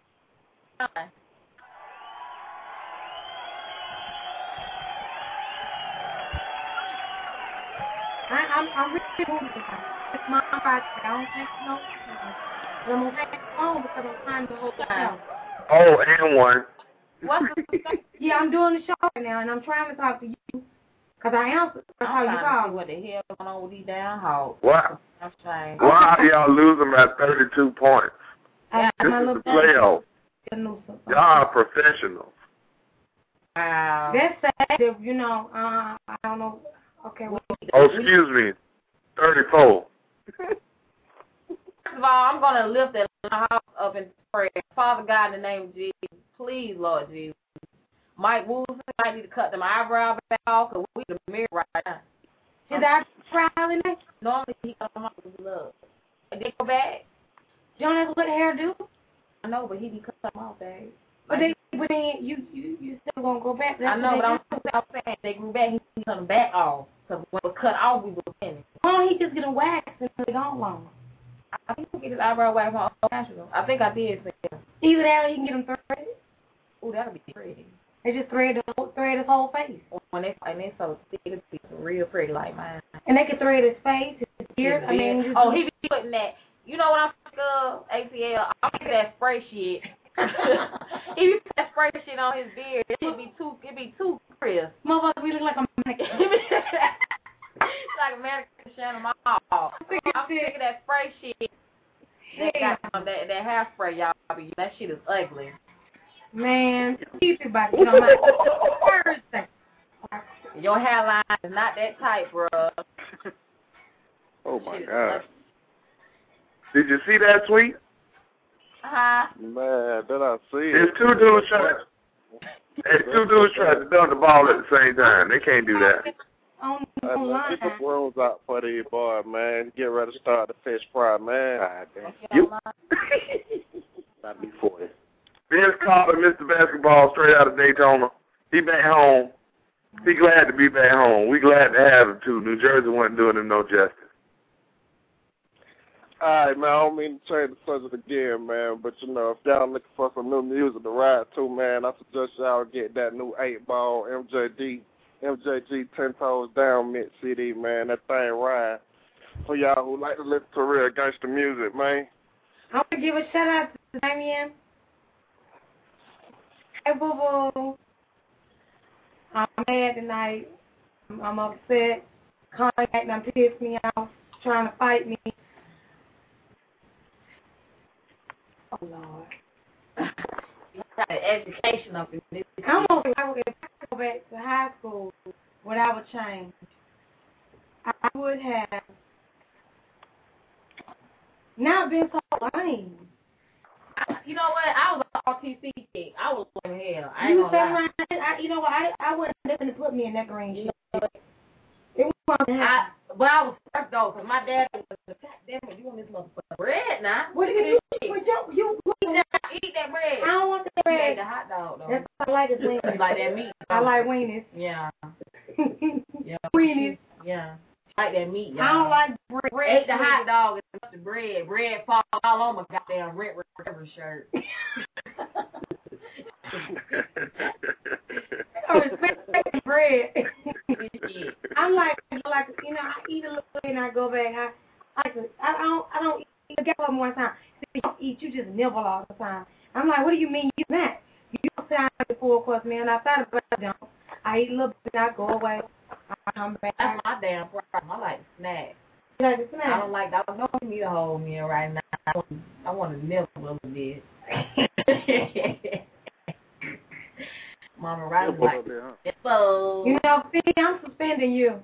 I'm really moving. It's my project. I don't think no. But I'm gonna hang on because I'm trying to hold the show. Oh, and one. What's the Yeah, I'm doing the show right now, and I'm trying to talk to you because I answered. That's how you call. What the hell going on with these damn hoes? Why? I'm trying. Why are y'all losing by 32 points? This is the playoff. Y'all are professionals. Wow. That's sad. You know, I don't know. Okay. Well, oh, excuse me. 34. First of all, I'm going to lift that house up in prayer. Father God, in the name of Jesus, please, Lord Jesus. Mike Wilson, I need to cut them eyebrows back off because we in the mirror right now. His eyebrows in there? Normally, he cut them off with love. And they go back. You don't know what hair do? I know, but he be cutting them off, babe. But then you still going to go back. I know, but I'm saying they grew back. He cut them back off. Because when it was cut off, we were finished. Why don't he just get a wax and put it on long? I think he get his eyebrow wax on national. I think I did say that. Either that or you can get them threaded. Ooh, that'll be pretty. They just thread his whole face. When they so thick, it'll be real pretty like mine. And they can thread his face, his beard. He be putting that. You know what I'm sick of, ATL? I'm sick of that spray shit. He be putting that spray shit on his beard. It be too crisp. Motherfucker, we look like a mannequin. It's like American Shannon Mall. I'm sick of that spray shit. That hairspray, y'all. That shit is ugly. Man, keep it back. You know, my Thursday. Your hairline is not that tight, bro. Oh my God. Did you see that tweet? Man, did I see it? It's two dudes trying to dunk the ball at the same time. They can't do that. Online. Get the rooms out for these boys, man. Get ready to start the fish fry, man. Yep. About to be 40. Vince Carter, Mr. Basketball, straight out of Daytona. He back home. He glad to be back home. We glad to have him, too. New Jersey wasn't doing him no justice. All right, man, I don't mean to change the subject again, man, but, you know, if y'all looking for some new music to ride to, man, I suggest y'all get that new 8-ball MJG 10 Toes Down mix CD, man. That thing ride for y'all who like to listen to real gangster music, man. I want to give a shout-out to Damien. Hey, boo-boo. I'm mad tonight. I'm upset. Contact done pissed me off, trying to fight me. Oh, Lord. You got an education up in this. If I go back to high school, what I would change, I would have not been so lame. You know what? I was an RTC chick. I was in hell. I ain't You gonna lie. you know what? I wouldn't listen to put me in that green shit. It was fun to have. But I was first though, because my dad was like, God damn it, you want this motherfucker bread now? What do you you eat that bread. I don't want the You bread. ate the hot dog though. That's what I like is You weenies. like that meat. I like weenies. Yeah. Yeah. Weenies. Yeah. Like that meat. I don't like bread. Ate the hot dog and the bread. Bread fall all on my goddamn Red River shirt. I respect bread. I'm like, you know, I eat a little bit and I go back. I don't eat. Get up one time. See, you don't eat. You just nibble all the time. I'm like, what do you mean you not? You don't say I eat the full course meal. And I thought about it. I eat a little bit. I go away. I come back. That's my damn problem. I like snacks. You like the snack? I don't need a whole meal right now. I want to nibble a little bit. Mama Riley's like, hello. You know, see, I'm suspending you.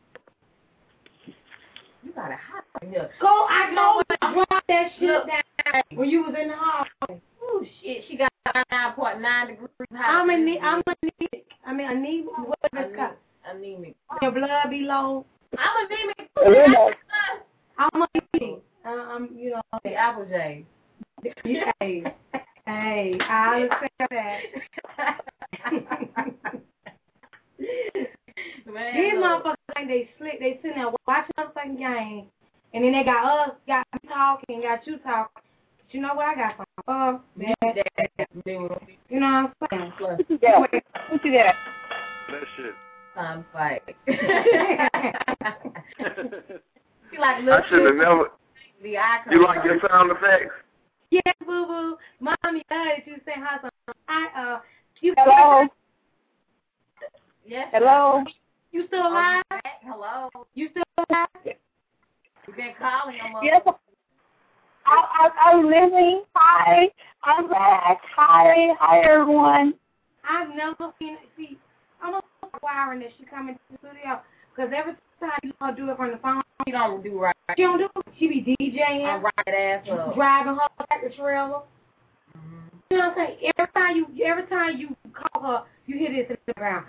You got a hot in here. I know drop that shit down when you was in the hospital. Oh shit, she got 9.9 degrees hot. I'm anemic. Whatever it's called. Anemic. Your blood be low. I'm anemic. I'm anemic. You know. The Apple J. Hey, I understand that. Man, These motherfuckers think they slick. They sitting there watching the fucking game, and then they got me talking, got you talking. But you know what? I got some You know what I'm saying? What you got? That shit. Time fight. She like I should have never. The icon. You like your sound effects? Yeah, boo boo. Mommy, you say hi. Hello. Yes. Hello. You still alive? Hello. You still alive? You've been calling them up. Yes. I'm living. Hi. I'm back. Hi, everyone. I've never seen. See, I'm a wiring that she come into the studio because every time you do it from the phone, She don't do right. she don't do it. She be DJing. I'm right ass up. Driving her back to trailer. You know what I'm saying? Every time you call her, you hear this in the background.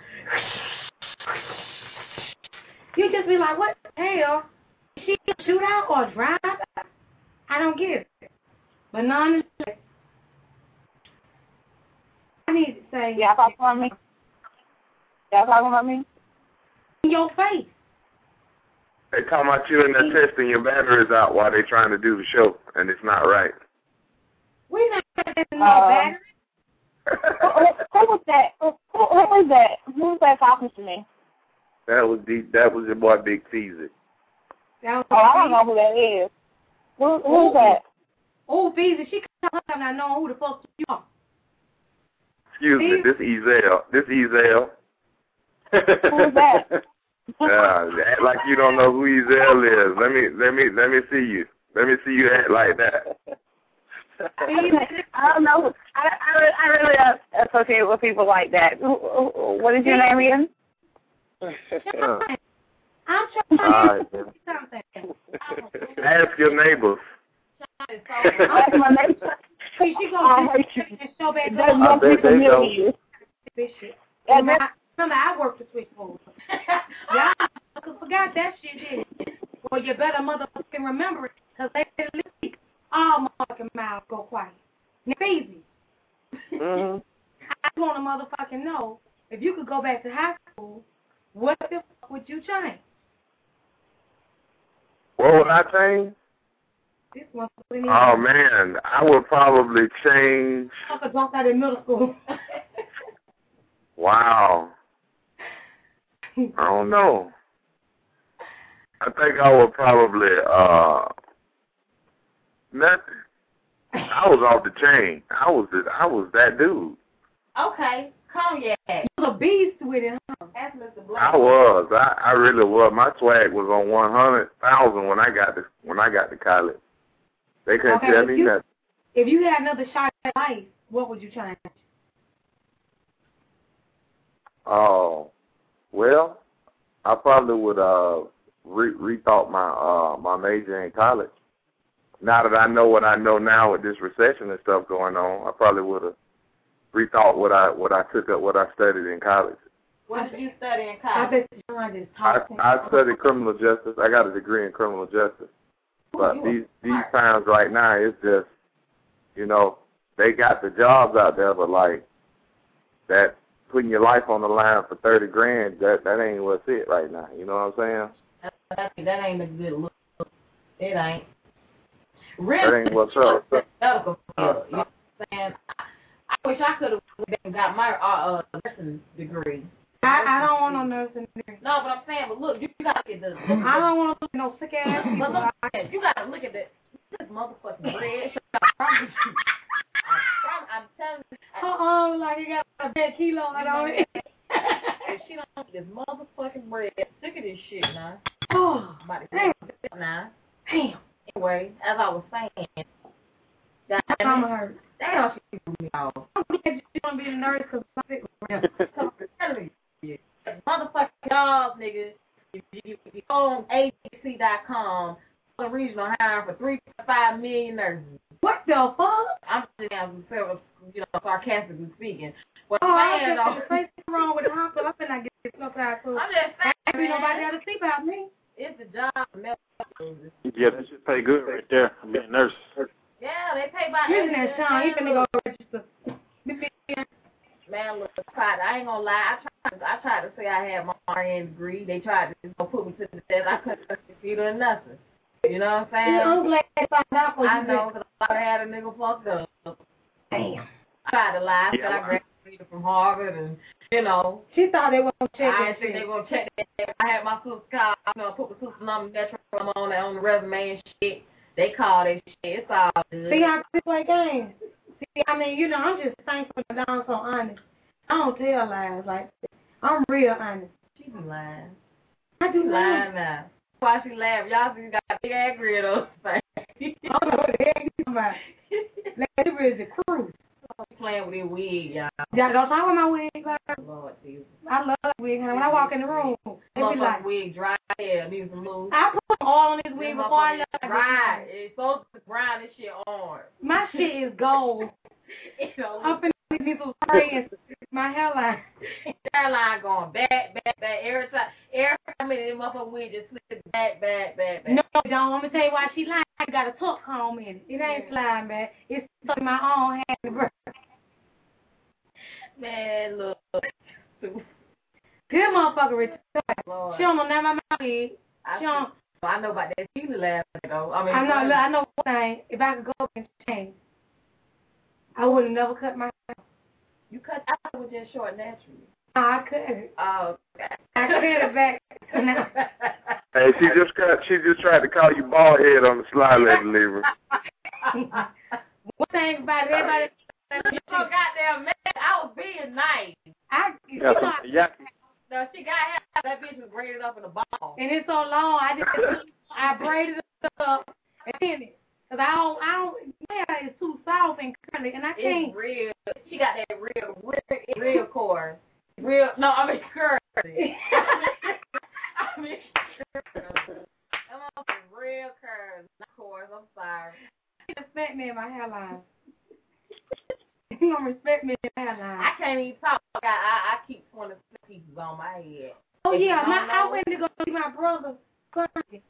You just be like, what the hell? Is she a shootout or a drive? I don't get it. But nonetheless, I need to say, Y'all talking about me? Y'all talking about me? in your face. They talking about you in there testing your batteries out while they trying to do the show, and it's not right. We not testing no battery. Who was that? Who was that? Who was that talking to me? That was your boy Big Feezy. I don't know who that is. Who's that? Oh, Feezy, she come up not knowing who the fuck you are. Excuse me, this Ezel. Who's that? Act like you don't know who Ezel is. Let me see you. Let me see you act like that. I don't know. I really don't associate with people like that. What is your name again? I'm trying to do something. Ask your neighbors. Ask my neighbor. She gonna show back That's up. not people near you. Remember, I worked for Switchboard. Y'all forgot that shit, didn't you? Well, you better motherfucking remember it, because they leak all motherfucking mouths go quiet. Now, easy. Mm-hmm. I just want to motherfucking know, if you could go back to high school, what the fuck would you change? What would I change? This one. Oh, man. I would probably change. I dropped out in middle school. Wow. I don't know. I think I would probably, nothing. I was off the chain. I was that dude. Okay, Cognac. You was a beast with it, huh? Ask Mr. Black. I was. I really was. My swag was on 100,000 when I got to college. They couldn't tell me nothing. If you had another shot at life, what would you change? Oh, well, I probably would rethought my major in college. Now that I know what I know now with this recession and stuff going on, I probably would have rethought what I took up, what I studied in college. What did you study in college? I studied criminal justice. I got a degree in criminal justice. But these times right now, it's just, you know, they got the jobs out there, but like that putting your life on the line for $30,000, that ain't what's it right now. You know what I'm saying? That ain't a good look. It ain't. Really? That ain't what's up. You know what I'm saying? I wish I could have got my nursing degree. I don't want no nursing degree. No, but I'm saying, but look, you gotta get the. I don't want to look at no sick ass people. But look, you gotta look at this motherfucking bread. I'm telling you. Like you got a bad kilo on it. If she don't get this motherfucking bread, sick of this shit now. Oh, damn. Now. Damn. Anyway, as I was saying, I'm hurt. Damn, she threw me off. I'm glad you want to be a nurse because I'm sick of it. Motherfucking jobs, nigga. If you go on ABC.com, the regional hiring for 3.5 million nurses. What the fuck? I'm just sarcastically speaking. What I'm saying, what's wrong with the hospital? I'm finna get no time to. I'm just saying, nobody got to sleep out me. It's the job. Yeah, that should pay good right there. I'm being a nurse. Yeah, they pay by. Listen to Sean. He finna go register. Man, look, I ain't gonna lie. I tried to say I had my RN degree. They tried to put me to the test. I couldn't succeed or nothing. You know what I'm saying? I'm glad to find out for you. I know, because I had a nigga fucked up. Damn. I tried to lie. I said I graduated from Harvard, and, you know. She thought they were going to check I didn't think they were going to check that. I had my sister's call. You know, put the sister number on the resume and shit. They call that shit. It's all good. See how people play games? See, I mean, you know, I'm just thankful that I'm so honest. I don't tell lies like that. I'm real honest. She be lying. I do lying now. Why she laugh? Y'all see you got a big ass grin on her face. I don't know what the heck you talking about. Like, you ready to cruise. Playing with your wig, y'all. Y'all don't talk about my wig, like. Lord Jesus. I love that wig, honey. When I walk in the room, they be like, wig dry hair, needs some mousse. I put oil on this wig before I left. Dry. It's supposed to brown this shit orange. My shit is gold. I'm finna need some spray and my hairline. Hairline going back. Every time this motherfucker wig just slips back. No, don't. I'm gonna tell you why she lying. I got a tuck comb in it. It ain't sliding back. It's stuck in my own hand. Man, look. Good motherfucker retarded. She don't know nothing about my wig. I know about that. She laughing though. I know one thing. If I could go and change, I would have never cut my hair. You cut out with just short naturally. No, I couldn't. Oh, okay. I cut it back. Hey, she just tried to call you bald head on the slide lever. One thing about it, everybody. You so goddamn mad. I was being nice. No, she got hair. That bitch was braided up in a ball. And it's so long. I braided it up and then it. Cause I don't. Hair is too soft and curly, and I can't. It's real. She got that real core. Real. No, I mean curly. I mean curly. I'm on some real curves, not cores. I'm sorry. Respect me in my hairline. You don't respect me in my hairline. I can't even talk. I keep 20 pieces on my head. Oh yeah, I went to go see my brother Sunday.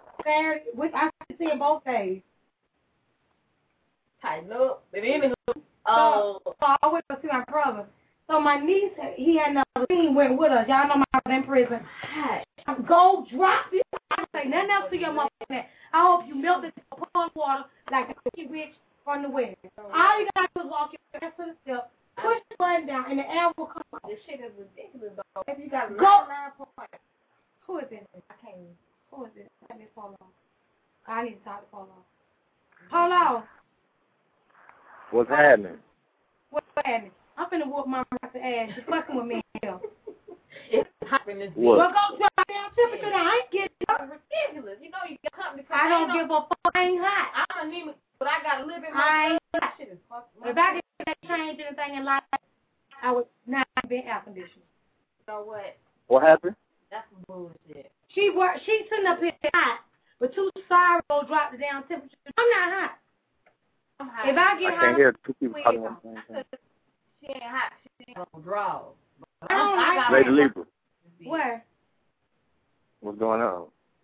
Saturday, I see him both days. Tighten up. But anywho, Oh. So I went to see my brother. So my niece, he had another team, went with us. Y'all know my brother in prison. Go drop it. I say nothing else to your mother. I hope you melt it put on water like a bitch from the wind. All you got to do is walk your ass to the step, push the button down, and the air will come out. This shit is ridiculous, though. If you got Go. 9 points. Who is it? I can't. Who is it? Let me Polo. I need to talk to Polo. Polo. What's happening? What's happening? I'm finna whoop my ass. You're fucking with me here. It's happening this What? Well, go drop down temperature. I ain't getting It's ridiculous. You know you got something to I don't give a fuck. I ain't hot. I'm anemic, but I got to live in I my ain't blood. hot. That shit is fucking. If I didn't change anything in life, I would not be air conditioned. You know what? What happened? That's some bullshit. She's sitting up here hot, but too sorry to drop the down temperature. I'm not hot. I'm hot. If I get I hot, can't hear two people talking at the same time. She ain't hot. She ain't gonna draw. I don't like Lady Libra, where? what's going on?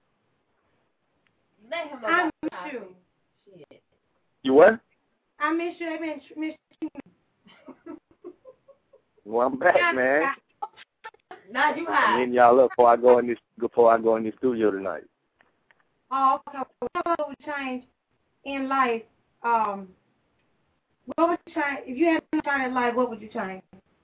Let him know. I about miss how you. Shit. You what? I miss you. I miss you. Well, I'm back, man. Now you I'm hot. hitting y'all up before I go in this studio tonight. Oh, okay. What would change in life? What would you change if you had to change in life? What would you change?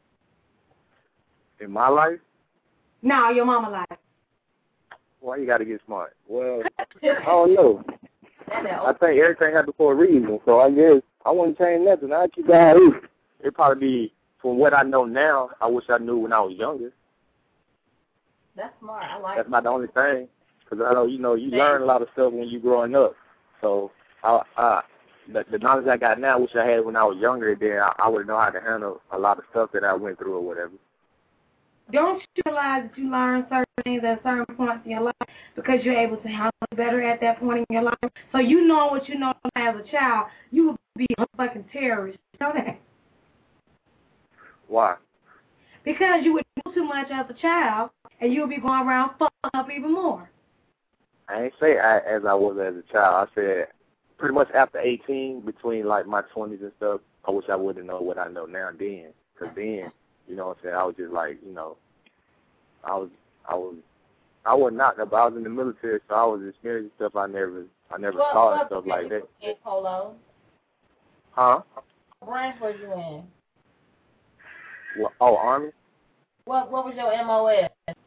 In my life? No, your mama life. Why you gotta get smart? Well, I don't know. I think everything happened for a reason, so I guess I wouldn't change nothing. I'd keep that how it is. It'd probably be, from what I know now, I wish I knew when I was younger. That's smart. I like That's not the only thing. Because I know, you learn a lot of stuff when you're growing up. So the knowledge I got now, I wish I had when I was younger, then I would know how to handle a lot of stuff that I went through or whatever. Don't you realize that you learn certain things at certain points in your life because you're able to handle it better at that point in your life? So you know what you know as a child, you would be a fucking terrorist. You know that? Why? Because you would do too much as a child, and you would be going around fucking up even more. I ain't say as I was as a child. I said pretty much after 18, between like my 20s and stuff, I wish I would have known what I know now then. Because then, you know what I'm saying, I was just like, I was not, but I was in the military, so I was experiencing stuff I never saw and stuff like that. In Polo? Huh? What branch was you in? Well, Army? What was your MOS?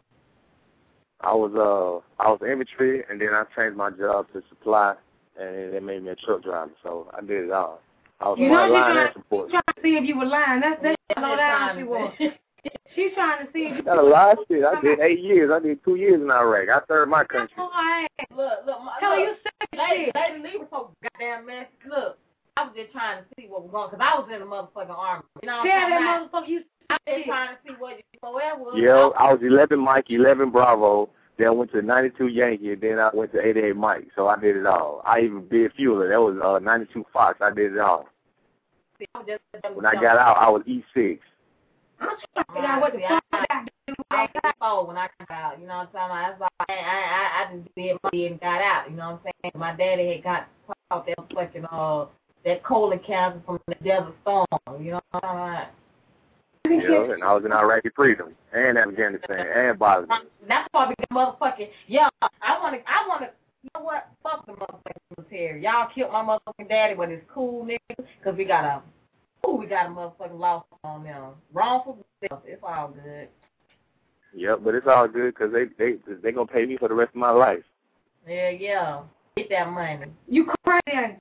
I was infantry, and then I changed my job to supply, and they made me a truck driver, so I did it all. I was line and support. She's trying to see if you were lying. That's low down she was. She's trying to see if you got a lot of shit. I did 8 years. I did 2 years in Iraq. I served my country. Look. Tell you Lady Lee was so goddamn messy. Look, I was just trying to see what was going on, because I was in the motherfucking army. You know what I'm that talking motherfucker you I was just trying to see what was. Yeah, I was 11 Mike, 11 Bravo. Then I went to 92 Yankee, and then I went to 88 Mike. So I did it all. I even did Fueler. That was 92 Fox. I did it all. When I got out, I was E6. I'm trying to figure out what the fuck I got to do. I was E4 when I got out. You know what I'm saying? That's why I just did my and got out. You know what I'm saying? My daddy had got out that fucking that colon cancer from the Desert Storm. You know what I'm saying? Yeah, and I was in Iraqi freedom and Afghanistan and Bosnia. That's why we got motherfucking I wanna you know what? Fuck the motherfucking military. Y'all killed my motherfucking daddy, but it's cool, nigga, because we got a motherfucking loss on them. Wrongful death. It's all good. Yep, but it's all good because they gonna pay me for the rest of my life. Yeah. Get that money. You crazy, ain't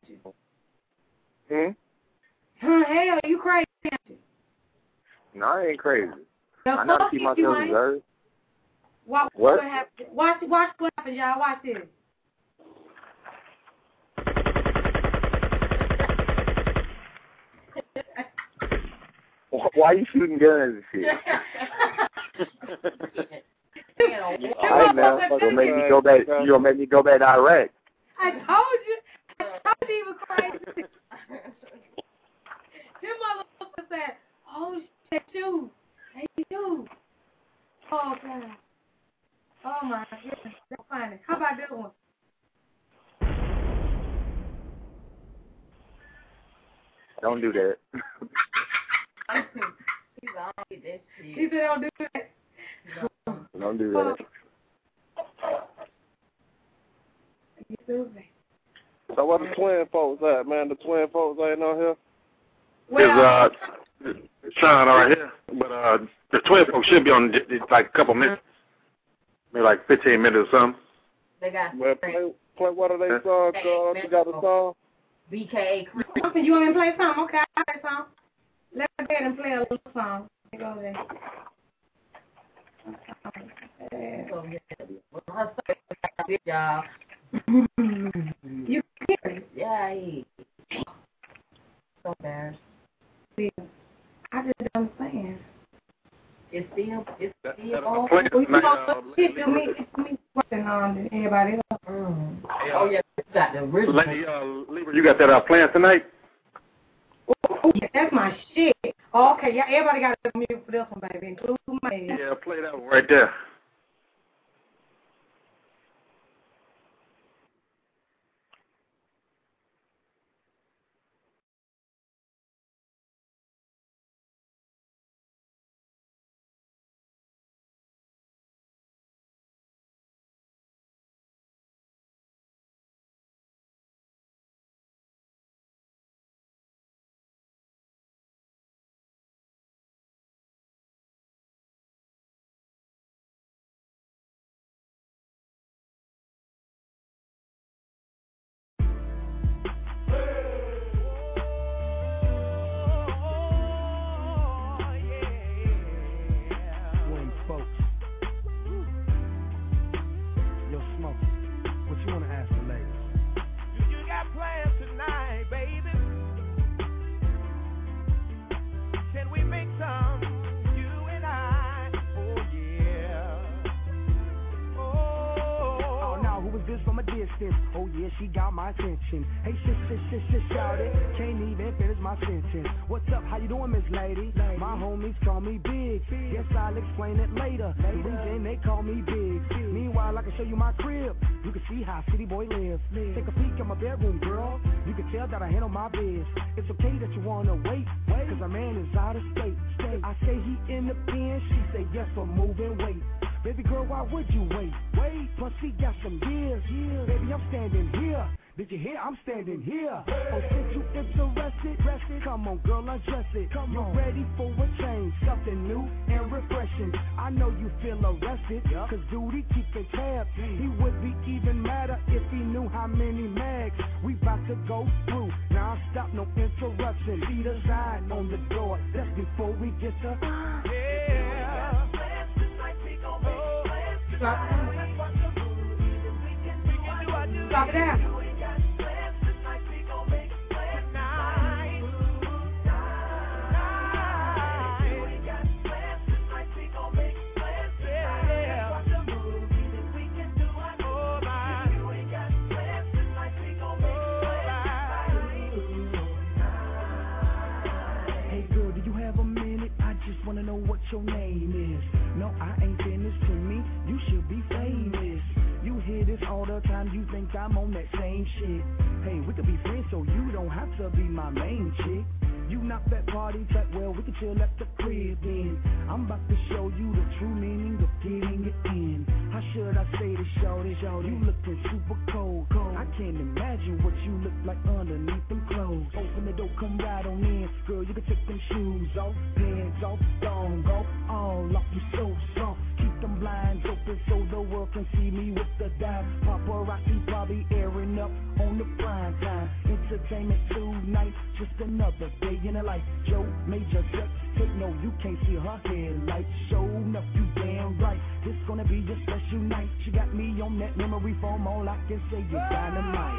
you? Hell, you crazy, ain't you? No, I ain't crazy. I know how to keep myself reserved. What? Watch what happens, y'all. Watch this. Why are you shooting guns and shit? All right, now. You gonna make me go back to Iraq. I told you he was crazy. Them motherfuckers said, oh, shit, you. Hey, you. Oh, God. Oh, my goodness. That's funny. How about this one? Don't do that. He said don't do that. Don't do that. So what the twin folks at, man? The twin folks ain't on here? It's Sean right here. But the twin folks should be on like a couple minutes. Maybe like 15 minutes or something. They got play what are they songs, girl? You got a song? BKA Crew. You want me to play a song? Okay, I'll play a song. Let's go ahead and play a little song. Go there. Y'all. You hear it? Yeah, so embarrassed. I just don't understand. It's still on. Me working on everybody else. Oh, yeah, you got the original. Libra, you got that playing tonight? Oh, yeah, that's my shit. Oh, okay, yeah, everybody got to mute for this one, baby, including me. Yeah, play that one right there. Oh yeah, she got my attention. Hey, shout it. Can't even finish my sentence. What's up? How you doing, Miss Lady? My homies call me Big. Yes, I'll explain it later. The reason they call me Big. Meanwhile, I can show you my crib. You can see how city boy lives. Take a peek at my bedroom, girl. You can tell that I handle my biz. It's okay that you wanna wait, cause our man is out of state. I say he in the pen, she say yes for moving weight. Baby girl, why would you wait? Plus he got some years. Baby, I'm standing here. Did you hear? I'm standing here. Oh, since you interested, come on, girl, undress it. You're ready for a change, something new and refreshing. I know you feel arrested, cause duty keeping tabs. He would be even madder if he knew how many mags we about to go through. Now stop, no interruption. See the sign on the door. That's before we get to Drop it down. Hey girl, do you have a minute? I just wanna know what your name is. No, I ain't finished. To me, you should be famous. You hear this all the time, you think I'm on that same shit. Hey, we could be friends so you don't have to be my main chick. You not that party type, well, we can chill at the crib then. I'm about to show you the true meaning of getting it in. How should I say this, shorty? You looking super cold. I can't imagine what you look like underneath them clothes. Open the door, come right on in. Girl, you can take them shoes off, pants off, thong off, all off, you so soft. Keep them blinds open so the world can see me with the dime. Paparazzi probably airing up on the prime time. Entertainment tonight, just another day in the life. Joe Major Sex, take no, you can't see her headlights. Show enough, you damn right. This gonna be a special night. She got me on that memory foam, all I can say is dynamite.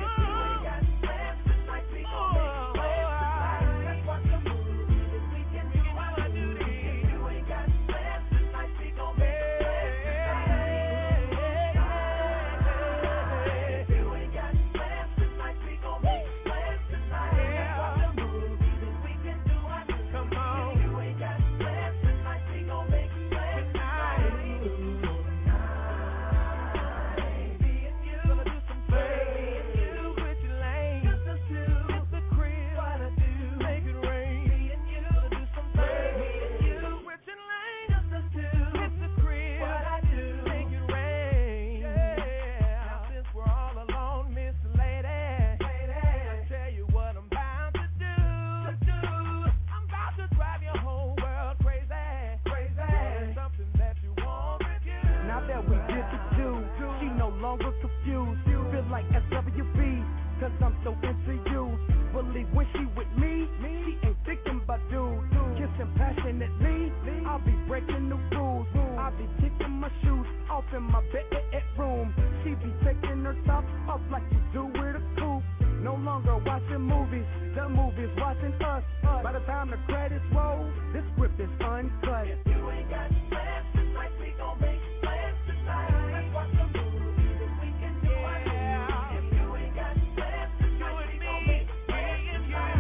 longer confused. Feel like SWB, cause I'm so into you. Believe when she with me, she ain't thinking about dude. Kissing passionately, I'll be breaking the rules. I'll be kicking my shoes off in my bedroom. She be taking her top off like you do with a coupe. No longer watching movies, the movie's watching us. By the time the credits roll, this script is uncut. If you ain't got plans tonight, we gon' make plans tonight. Let's watch a movie that we can do. If you ain't got plans tonight, we gon' make plans tonight.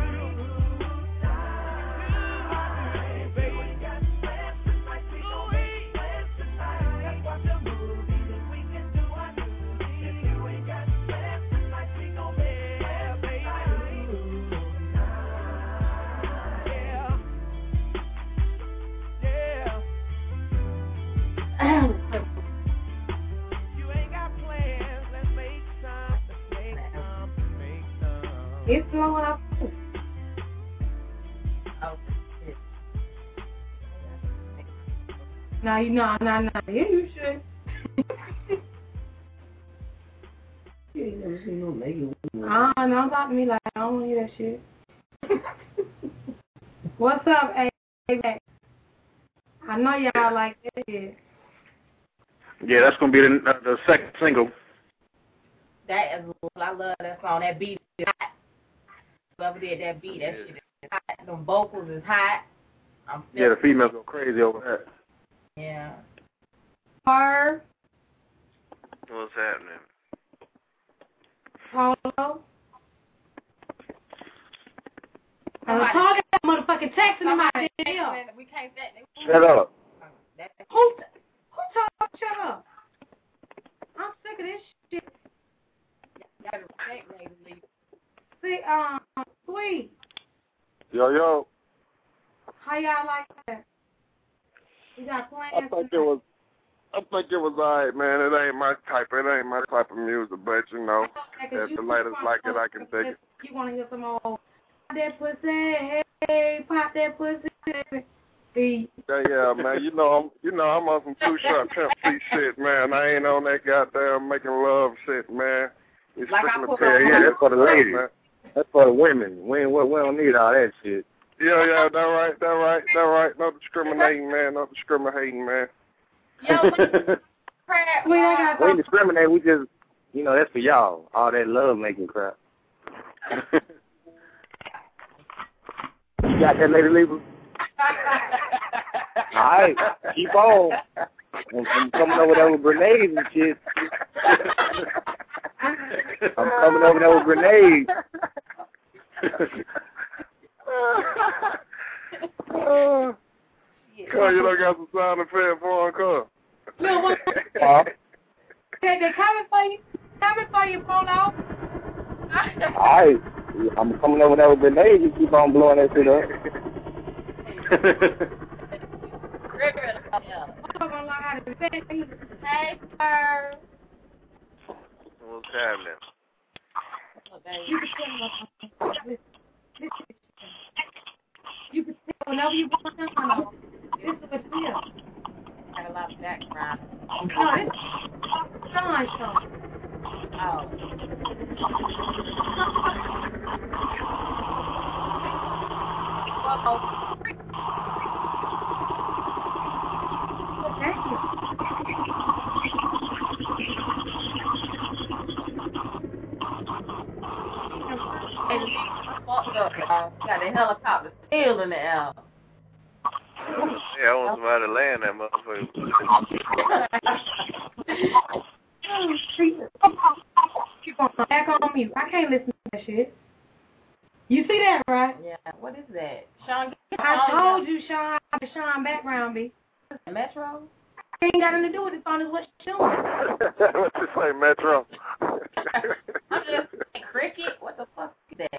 If you ain't got plans tonight, we gon' make plans tonight. Let's watch a movie that we can do. If you ain't got plans tonight, we gon' make It's blowing up. Oh, shit. Now you know, now. Yeah, you should. You ain't never seen no naked woman. Don't talk to me like I don't want to hear that shit. What's up, A? I know y'all like that shit. Yeah, that's gonna be the second single. That is, I love that song. That beat is hot. Whoever did that beat, that shit is hot. Them vocals is hot. Yeah, the females go crazy over that. Yeah. Her. What's happening? Polo. I'm talking that motherfucking texting in my ear. We can't say. Shut up. Who told shut up? I'm sick of this shit. You gotta respect ladies, Lee. See, Sweet. Yo. How y'all like that? You got plans? I think it was alright, man. It ain't my type. It ain't my type of music, but you know, if the ladies like it, I can dig it. You want to hear some old pop that pussy? Hey, pop that pussy. Yeah, man. You know I'm on some Too Short Pimp C shit, man. I ain't on that goddamn making love shit, man. It's like yeah, that's for the ladies. Man. That's for the women. We don't need all that shit. Yeah, that right. No discriminating, man. No discriminating, man. Yo, we ain't discriminate. We just, that's for y'all. All that love making crap. You got that, Lady Libra? All right, keep on. I'm coming over there with grenades and shit. I'm coming over there with grenades. Cuz, you don't got some sound effect for him, cuz. No, what? Okay, they coming for you. Coming for you, Polo. Alright. I'm coming over there with grenades. You keep on blowing that shit up. I'm gonna learn how to say it. Hey, sir. What's happening? You can say whenever you want to know. This is what it is. Got a lot of background. Oh, this is Sean show. Oh. Thank you. Got the helicopter still in the air. Yeah, I want somebody to land that motherfucker. Keep on back on mute. I can't listen to that shit. You see that, right? Yeah. What is that? Sean? I told you, Sean, the Sean background be. Metro? It ain't got nothing to do with it. It's what she's doing. What's this say, Metro? I'm just saying, cricket? What the fuck is that?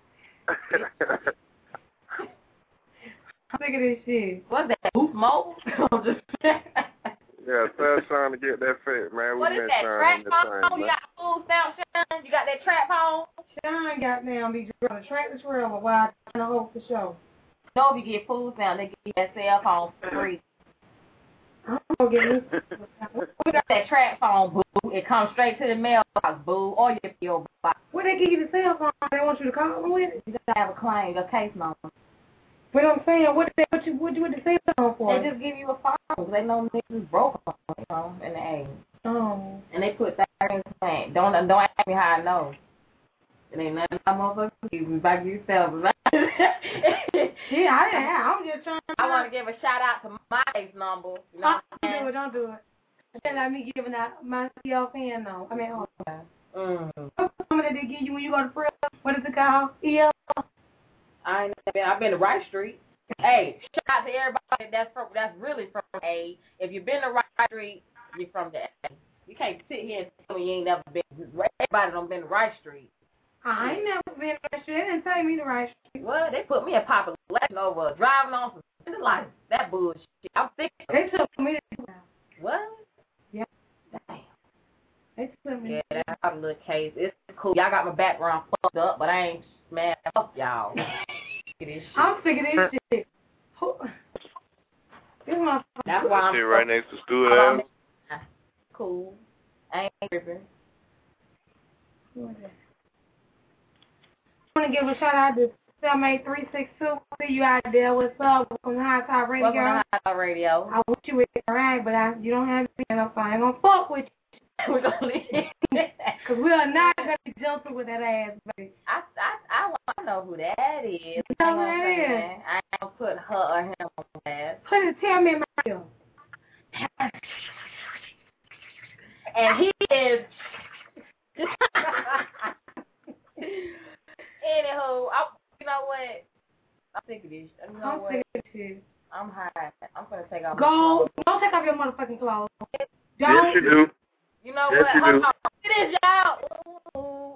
I'm sick of this shit. What's that? Booth mode? Yeah, tell Sean to get that fit, man. What is that? Trap phone? You got food stamp, Sean? You got that trap phone? Sean got down be driving a tractor trailer while I'm trying to host the show. No, if you get food stamp, they give you that cell phone for free. I'm gonna get me. We got that trap phone, boo. It comes straight to the mailbox, boo, or your PO box. Where they give you the cell phone? They want you to call them with it? You gotta have a claim, a case number. But I'm saying, what the cell phone for? They just give you a phone. They know niggas is broke, you know, in the age. Oh. And they put that in the plan. Don't ask me how I know. It ain't nothing my motherfucker you back yourself. Yeah, I'm just trying to. I want to give a shout out to my case number. You know Don't do it. Instead of me giving out my CLFN number. I mean, What's the number that they give you when you go to prison? What is it called? EL? I've been to Wright Street. Hey, shout out to everybody that's really from A. If you've been to Wright Street, you're from the A. You can't sit here and tell me you ain't never been. Everybody done been to Wright Street. I ain't never been to Wright Street. They didn't take me to Wright Street. What? They put me in population over driving on some like that bullshit. I'm sick. They took me to. What? Yeah. Damn. They took me. Yeah, that's a little case. It's cool. Y'all got my background fucked up, but I ain't mad. Fuck y'all. I'm sick of this shit. That's why I'm right next to Stuart. Cool. I ain't tripping. I want to give a shout out to Cellmate 362. See you out there. What's up? From High Top Radio. Welcome to High Top Radio. I wish you would interact, but you don't have me enough. I ain't gonna fuck with you. We're gonna leave. Because we are not gonna be jumping with that ass, baby. I know who that is. You know who that is? I ain't gonna put her or him on the ass. Tell me in my ear. And he is. Anywho, you know what? I'm sick of this. You know I'm sick of this shit. I'm high. I'm gonna take off my clothes. clothes. Don't take off your motherfucking clothes. Yes, you do. You know yes, what? You do. Hold on. It is y'all. Ooh.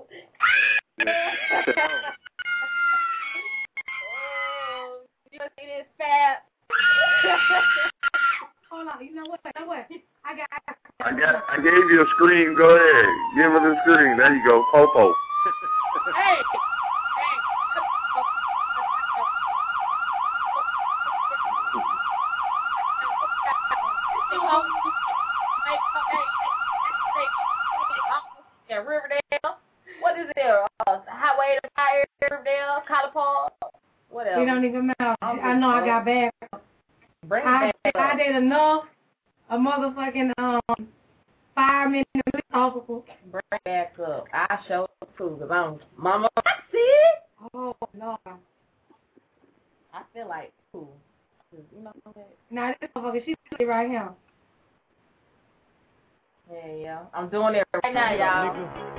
You see this fat? Hold on. You know what? I gave you a screen. Go ahead. Give her the screen. There you go. Popo. Hey. Riverdale. What is it? Highway to Fire, Riverdale, College Park. What else? It don't even matter. I know I got bad. I did enough. A motherfucking fireman and police officer. Bring back up. I show up too, because I'm mama. See it? Oh, no. I feel like, ooh. You know what? Now, this motherfucker, she's right here. Yeah. I'm doing it right now, y'all.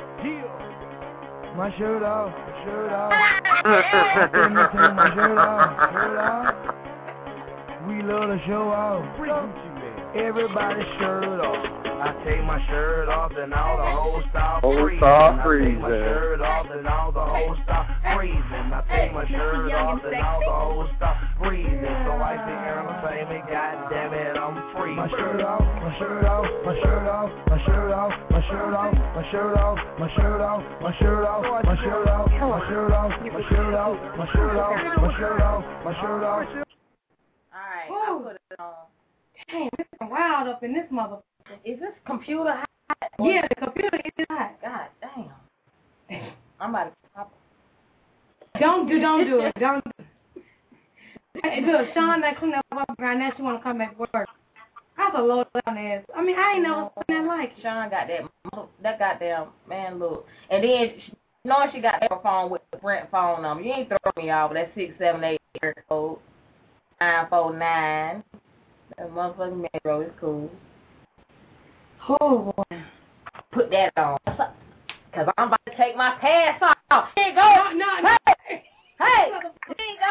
My shirt off, shirt off. My shirt off. We love to show off. Everybody shirt off. I take my shirt off, then all the whole stop freezing. I take my shirt off, then all the whole stop freezing. I take my shirt off, then all the whole stop breathing. So I see entertainment, goddamn it, I'm free. My shirt off, my shirt off, my shirt off, my shirt off, my shirt off, my shirt off, my shirt off, my shirt off, my shirt off, my shirt off, my shirt off, my shirt off, my shirt off, my shirt off. Alright, I'll put it on. Damn, it's wild up in this motherfucker. Is this computer hot? Yeah, the computer is hot. God damn. I'm about to pop it. Don't do it. Don't do it. Hey, look, Sean, that clean up right now, she want to come back to work. That's a low down ass. I mean, I ain't never seen that like it. Sean got that goddamn, man, look. And then, knowing she got that phone with the Brent phone number, you ain't throwing me off that 678 area code, 949. That motherfucking Metro is cool. Oh, boy. Put that on. Because I'm about to take my pants off. Here you go. No. Hey. Here you go.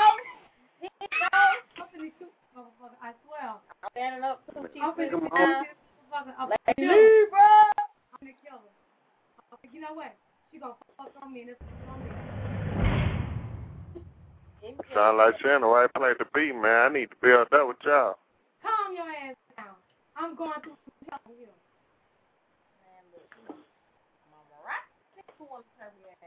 I swear. I'm standing up. I'm finna Libra. I'm the killer. You know what? She gonna fuck on me and it's on me. Sound like she in the right place to be, man. I need to build that with y'all. Calm your ass down. I'm going through some trouble here. Man, look. Mama, right? Who wants to turn me out?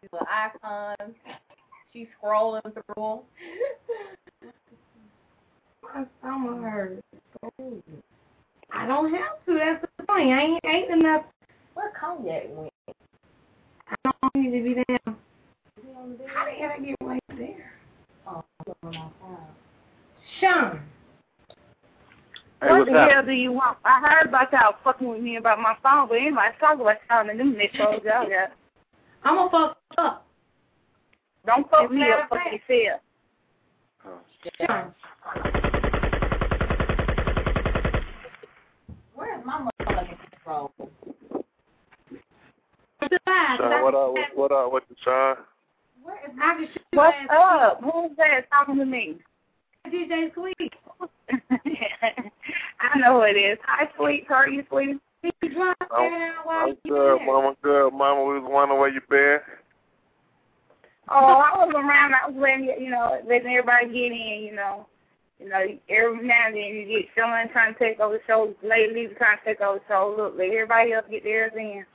little icons. She's scrolling through them. I'm a her. I don't have to. That's the point. I ain't enough. Where Cognac went? I don't need to be down. How the hell I get right there? Oh, I'm on fire. Sean. Hey, what what's the up? hell do you want? I heard about y'all fucking with me about my phone, but anybody talk about y'all and them niggas y'all got. I'm gonna fuck up. Don't fuck me up, fuck yourself. Sean. Where's my motherfucking control? Sean, what up with the Sean? What's up? Who's that talking to me? DJ Sweet. I know who it is. Hi, Sweet. How are you, Sweet? I'm good, Mama. Good, Mama. We was wondering where you been. Oh, I was around. I was letting everybody get in. Every now and then you get someone trying to take over the show. Ladies trying to take over the show. Look, let everybody else get theirs in.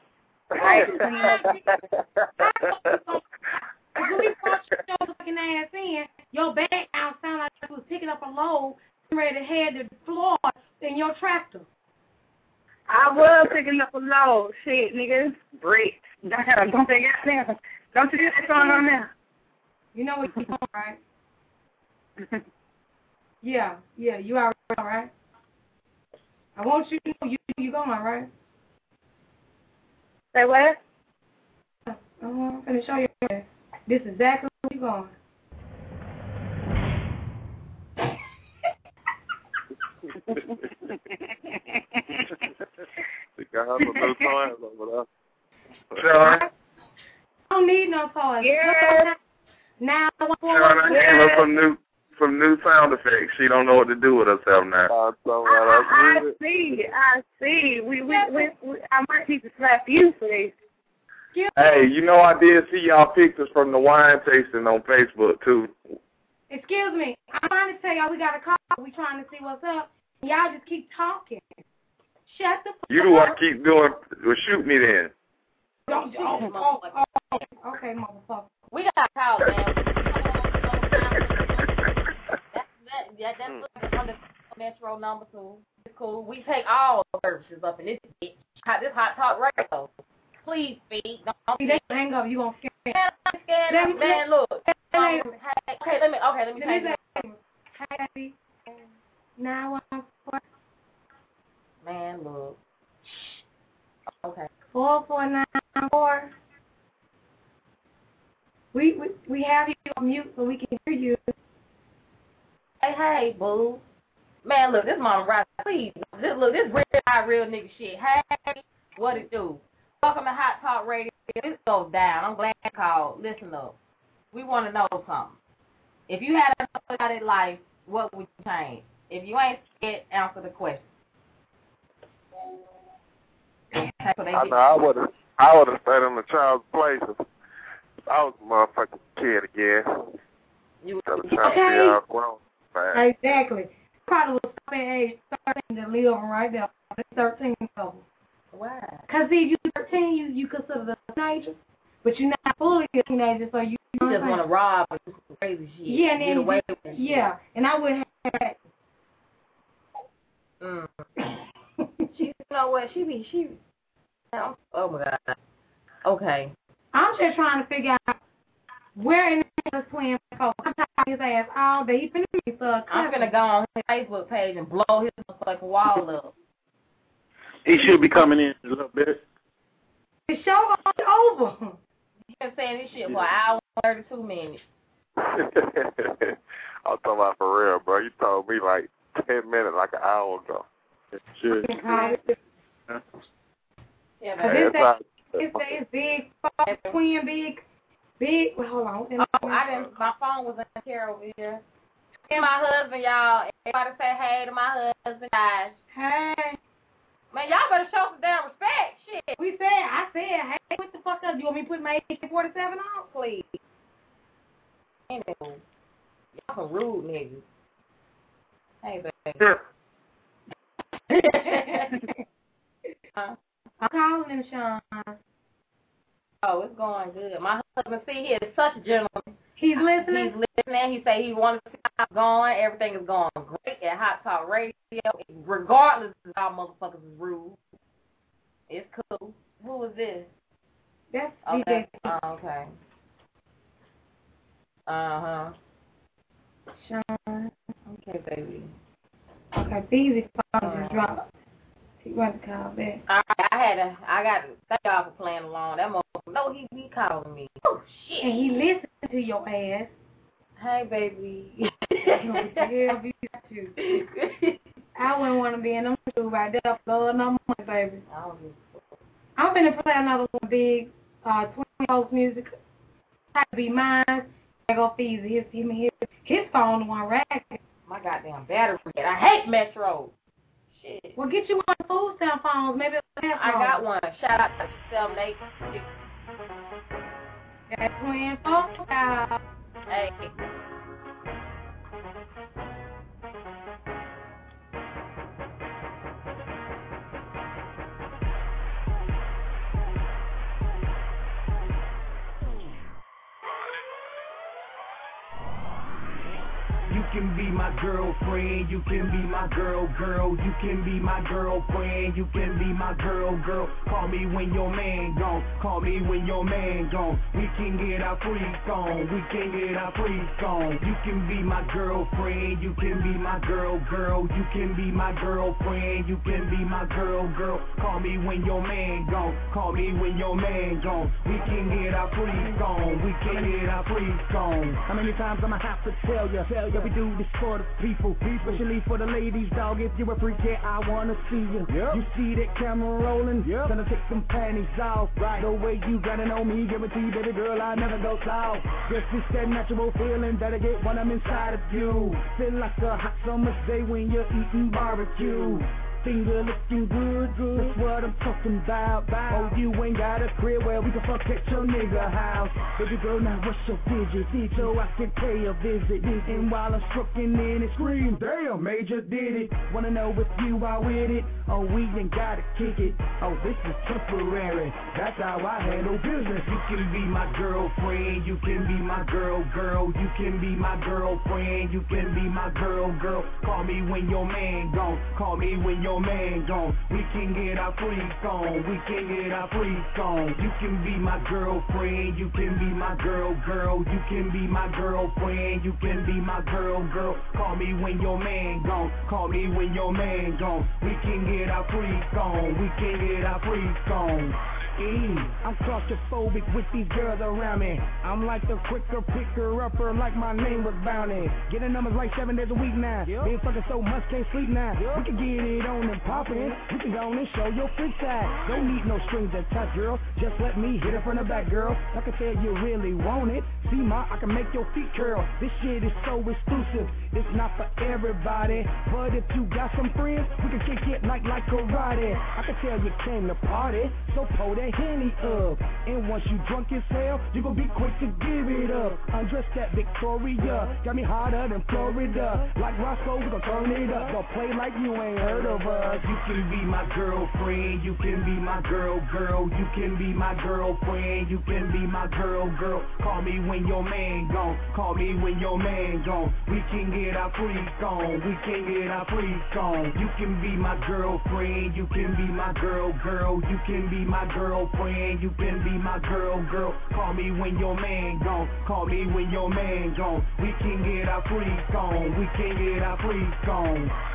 When we brought your fucking ass in, your background sounded like you was picking up a load and ready to head to floor in your tractor. I was picking up a load. Shit, nigga. Bricks. Don't take it down. Don't you get that going on now? You know what you're doing, right? Yeah, you already know, right? I want you to know you going, right? Say what? I'm going to show you. This is exactly where you're going. You got her some new toys over there. Sean, I don't need no toys. Yeah. Now, Sean, I gave her some new sound effects. She don't know what to do with herself now. I see. I might need to slap you for this. Hey, I did see y'all pictures from the wine tasting on Facebook, too. Excuse me. I'm trying to tell y'all we got a call. We trying to see what's up. Y'all just keep talking. Shut the fuck up. You do what I keep doing. Well, shoot me then. Don't shoot me. Okay, motherfucker. We got a call, man. That's on the Metro number 2. It's cool. We take all services up in this bitch. This Hot Talk Radio. Please speak. Don't they hang up. You gonna scare me? Man, I'm scared. Man, look. Okay, let me take it. Happy. Now I'm Man, look. Okay. 4494. We have you on mute so we can hear you. Hey, boo. Man, look, this Mama Rock. Please, this real nigga shit. Hey, what it do? Welcome to Hot Talk Radio. This goes down. I'm glad you called. Listen up. We want to know something. If you had a in life, what would you change? If you ain't scared, answer the question. I would have stayed in the child's place if I was a motherfucking kid again. You trying to see how grown. Exactly. Probably was at age 13 to live right there. 13 level. Why? Because if you're 13, you consider a teenager, but you're not fully a teenager, so you just want to rob and do some crazy shit. Yeah, and get away with shit. Shit. Yeah, and I wouldn't have that. You know what? Oh my God. Okay. I'm just trying to figure out where in the twin folks. I'm talking his ass all day. He finna be so. I'm gonna go on his Facebook page and blow his fucking wall up. He should be coming in a little bit. The show is over. He's been saying this shit for an hour and 32 minutes. I'm talking about for real, bro. You told me like 10 minutes, like an hour ago. Sure. Yeah, but it's big, twin, big. Well, hold on. My phone was in the chair over here. And my husband, y'all. Everybody say hey to my husband, guys. Hey. Man, y'all better show some damn respect. Shit. I said, hey, what the fuck up? You want me to put my AK-47 on? Please. Anyway, y'all some rude niggas. Hey, baby. I'm calling him, Sean. Oh, it's going good. My husband, see, he is such a gentleman. He's listening? He's listening. He say he wants to see how it's going. Everything is going great at Hot Talk Radio, regardless of how motherfuckers is rude. It's cool. Who is this? That's okay. DJ. Okay. Uh-huh. Sean. Okay, baby. Okay, Beezy phone just dropped. He wanted to call back. All right, I got to thank y'all for playing along. That motherfucker, no, he be calling me. Oh, shit. And he listened to your ass. Hey, baby. Yeah, be you. I wouldn't want to be in them shoes right there for no money, baby. I'm finna play another one big 20 music. Try to be mine. I go Feezy. His phone the one ragged. My goddamn battery. I hate Metro. Shit. Well, get you one of the food stamp phones. Maybe it'll have I got one. Shout out to 786. That twin phone. Hey. You can be my girlfriend, you can be my girl. You can be my girlfriend, you can be my girl. Call me when your man gone, call me when your man gone. We can get our freak on, we can get our freak on. You can be my girlfriend, you can be my girl. You can be my girlfriend, you can be my girl. Call me when your man gone, call me when your man gone. We can get our freak on, we can get our freak on. How many times I'ma have to tell ya, we do this for the people, especially for the ladies, dog. If you're a freak, yeah, I wanna see you. You see that camera rolling, gonna take some panties off. Right, the way you gotta know me, guarantee, baby girl, I never go south. Guess it's that natural feeling that I get when I'm inside of you. Feel like a hot summer's day when you're eating barbecue. Finger looking good, that's what I'm talking about. Oh, you ain't got a crib where we can fuck at your nigga house. Baby girl, now what's your digit? So I can pay a visit. And while I'm stroking in and scream, damn, Major did it. Wanna know if you are with it? Oh, we ain't gotta kick it. Oh, this is temporary. That's how I handle business. You can be my girlfriend, you can be my girl. You can be my girlfriend, you can be my girl. Call me when your man gone, call me when your man gone. We can get our freak on, we can get our freak on. You can be my girlfriend, you can be my girl. You can be my girlfriend, you can be my girl. Call me when your man gone, call me when your man gone. We can get our freak on, we can get our freak on. I'm claustrophobic with these girls around me. I'm like the quicker picker-upper, like my name was Bounty. Getting numbers like 7 days a week now. Been fucking so much, can't sleep now. We can get it on and poppin'. You can go on and show your freak side. Don't need no strings attached, girl. Just let me hit it from the back, girl. I can tell you really want it. See, I can make your feet curl. This shit is so exclusive. It's not for everybody. But if you got some friends, we can kick it like karate. I can tell you came to party, so pull that Henny up. And once you drunk as hell, you gon' be quick to give it up. Undress that Victoria, got me hotter than Florida. Like Roscoe, we gon' turn it up. Don't play like you ain't heard of us. You can be my girlfriend, you can be my girl. You can be my girlfriend, you can be my girl. Call me when your man gone, call me when your man gone. We can get our freak on, we can get our freak on. You can be my girlfriend, you can be my girl. You can be my girlfriend, you can be my girl. Call me when your man gone, call me when your man gone. We can get our freak on, we can get our freak on.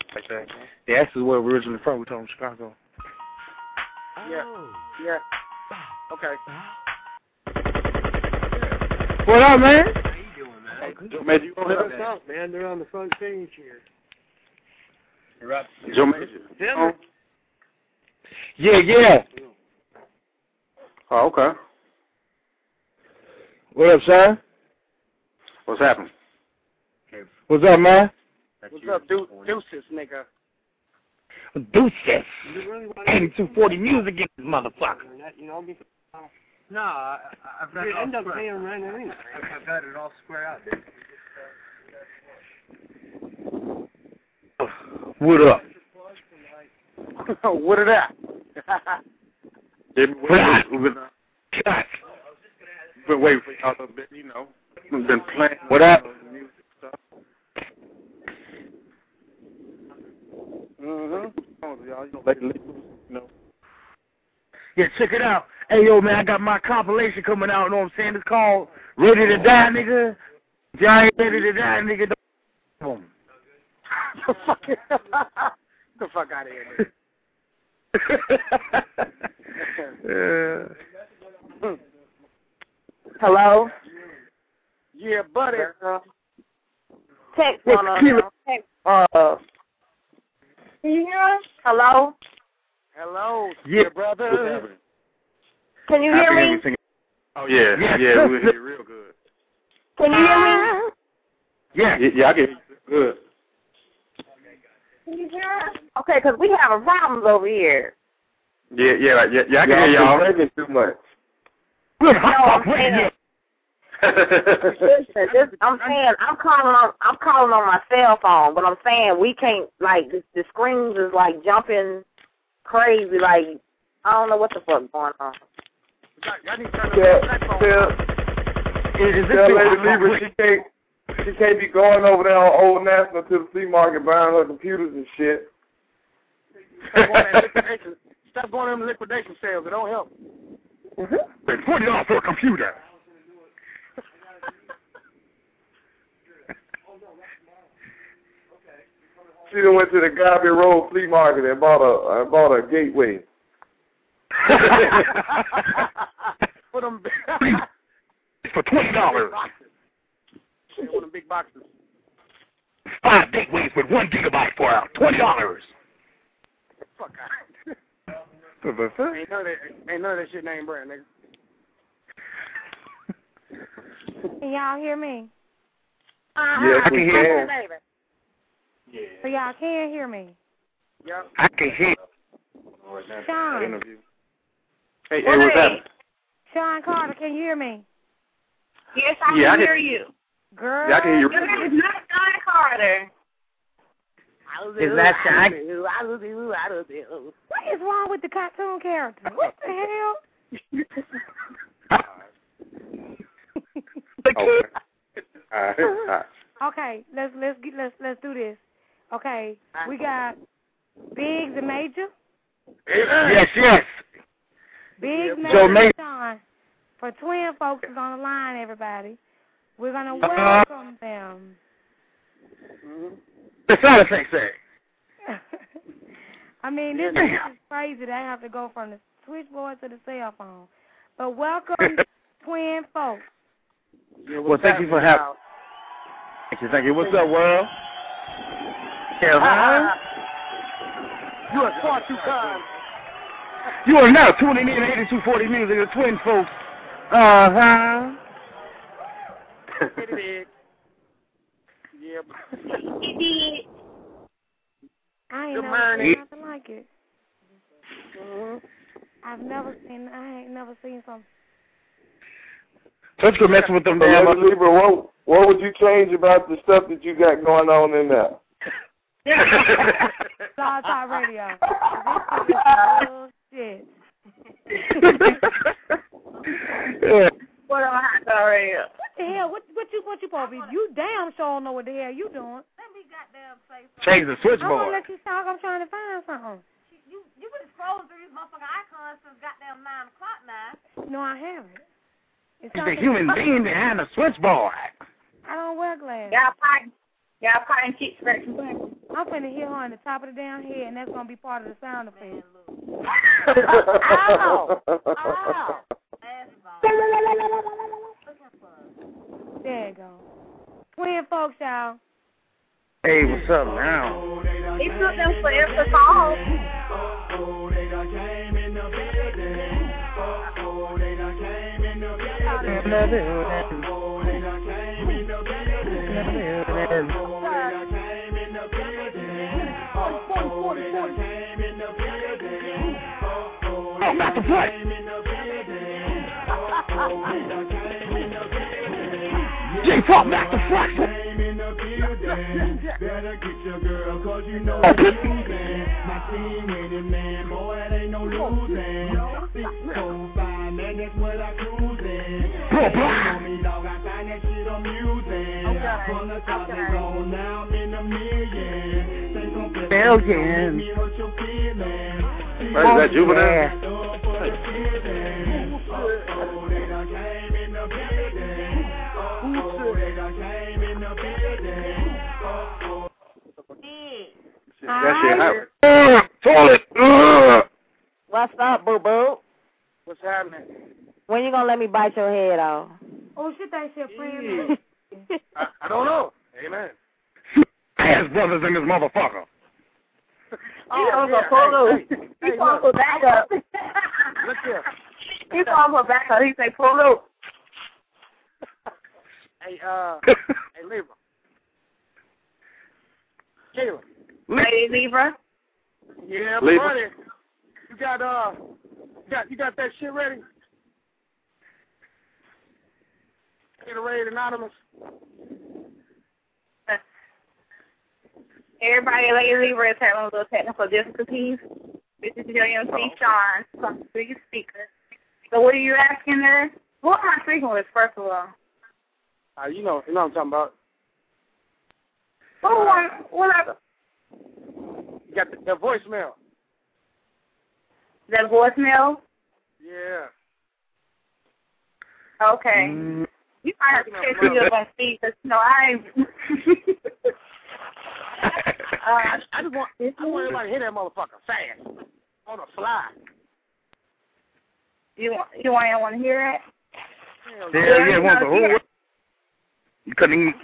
like that. Yeah, this is where we're originally from. We're from Chicago. Yeah. Okay. What up, man? How you doing, man? Joe Major, you gonna hit us out, man? They're on the front page here. You're up. Joe Major. Denver. Yeah. Oh, okay. What up, Sean? What's happening? What's up, man? What's up, deuces, nigga? Deuces. 8240 music in this motherfucker. You know me? No, I've got it all square. Right anyway. I've got it all square out, dude. What up? What is that? We've been waiting for y'all a little bit, you know. We've been playing. What up? Music stuff. Y'all, you know. Yeah, check it out. Hey, yo, man, I got my compilation coming out, you know what I'm saying? It's called Ready to Die, nigga. If y'all ain't ready to die, nigga, don't. The fuck out of here, man. Hello? Yeah, buddy. Text on us. Can you hear us? Hello? Hello, yeah, brother. Can you hear me? Oh, yeah, we hear you real good. Can you hear me? Yeah, I can hear you good. Can you hear us? Okay, because we having problems over here. Yeah, I can hear y'all. Breaking too much. No, I'm saying. Listen, I'm calling on my cell phone, but I'm saying we can't, like, the screens is like jumping crazy, like I don't know what the fuck going on. Y'all need to turn Tell Lady Libra she can't be going over there on Old National to the flea market buying her computers and shit. Stop going on liquidation sales. It don't help. They $20 for a computer. She done went to the Garbage Road flea market and bought a gateway. For them for $20. One of them big boxes. 5 gateways with 1 gigabyte for $20. Fuck out. Ain't none of that shit name brand, nigga. Can y'all hear me? Yes, we can. Yeah. So y'all can hear me? Yeah. I can hear. Sean. Hey, what's happening? Sean Carter, can you hear me? Yes, I can hear you. Girl. Yeah, I can hear you. Your name is not Sean Carter. Is that Sean? What is wrong with the cartoon character? What the hell? Okay, let's do this. Okay, we got Biggs and Major. Yes. Biggs, Major, and Sean. For Twin Folks is on the line, everybody. We're gonna welcome them. The sound effects say. I mean, this is crazy. They have to go from the switchboard to the cell phone. But welcome, Twin Folks. Yeah, well, thank you for having. Thank you. What's up, world? You are far too kind. You are now tuning in to 8240 Music, the Twin Folks. Yeah. I ain't never seen nothing like it. I ain't never seen something. Let's go messing with them damn Libra, what would you change about the stuff that you got going on in there? Blog Talk Radio. This is bullshit. What on Hot Talk Radio? What the hell? What you supposed to be? You damn sure don't know what the hell you doing. Let me goddamn say something. Change the I'm switchboard. gonna let you talk. I'm trying to find something. You been scrolling through these motherfucking icons since goddamn 9 o'clock now. No, I haven't. It's a human being behind the switchboard. I don't wear glasses. Y'all fighting cheek scratching buttons. I'm finna hit her on the top of the damn head, and that's gonna be part of the sound effect. Ow! Ow! There you go. Twin folks, y'all. Hey, what's up now? He took them forever to call. I'm about to play. J-Pop back to Fraxel. Better get your girl, cause you know it's losing. My team winning, man, boy, it ain't no losing. 645, man, that's what I cruising. On me, dog, I find that shit amusing. From the top and go, now I'm in the million. Think I'm Million. me hurt your feelings. Is that Juvenile? Yeah. They done came in the building. They done came in the building. That shit happened. Toilet. What's up, boo-boo? What's happening? When you gonna let me bite your head off? Oh, shit, that shit playing. I don't know. Amen. Ass brothers in this motherfucker. He over pull He calls for backup. Look here. He calls for backup. He say pull up. Hey, hey, Libra. Kayla. Hey, Libra. Yeah, Libra. buddy. You got that shit ready? Gatorade Anonymous. Everybody, Lady Libra is having a little technical difficulties. This is your MC Sean from the biggest speaker. So what are you asking there? Who am I speaking with, first of all? You know what I'm talking about. Whatever. You got the voicemail. That voicemail? Yeah. Okay. You might have to catch me up on speed, because, I ain't... I want everybody to hit that motherfucker fast. On the fly. You want to hear it? Yeah, want to you couldn't even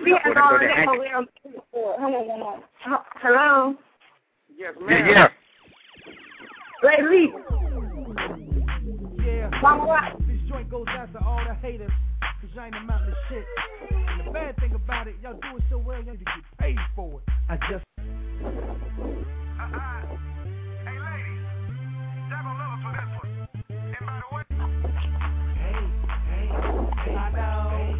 Hello? Yes, ma'am. Yeah. Lady. Yeah. Mama, what? This joint goes out to all the haters, cause y'all ain't amount to shit. And the bad thing about it, y'all do it so well, y'all need to get paid for it. I just... Hey, ladies, y'all gonna love us for this one. And by the way, I know.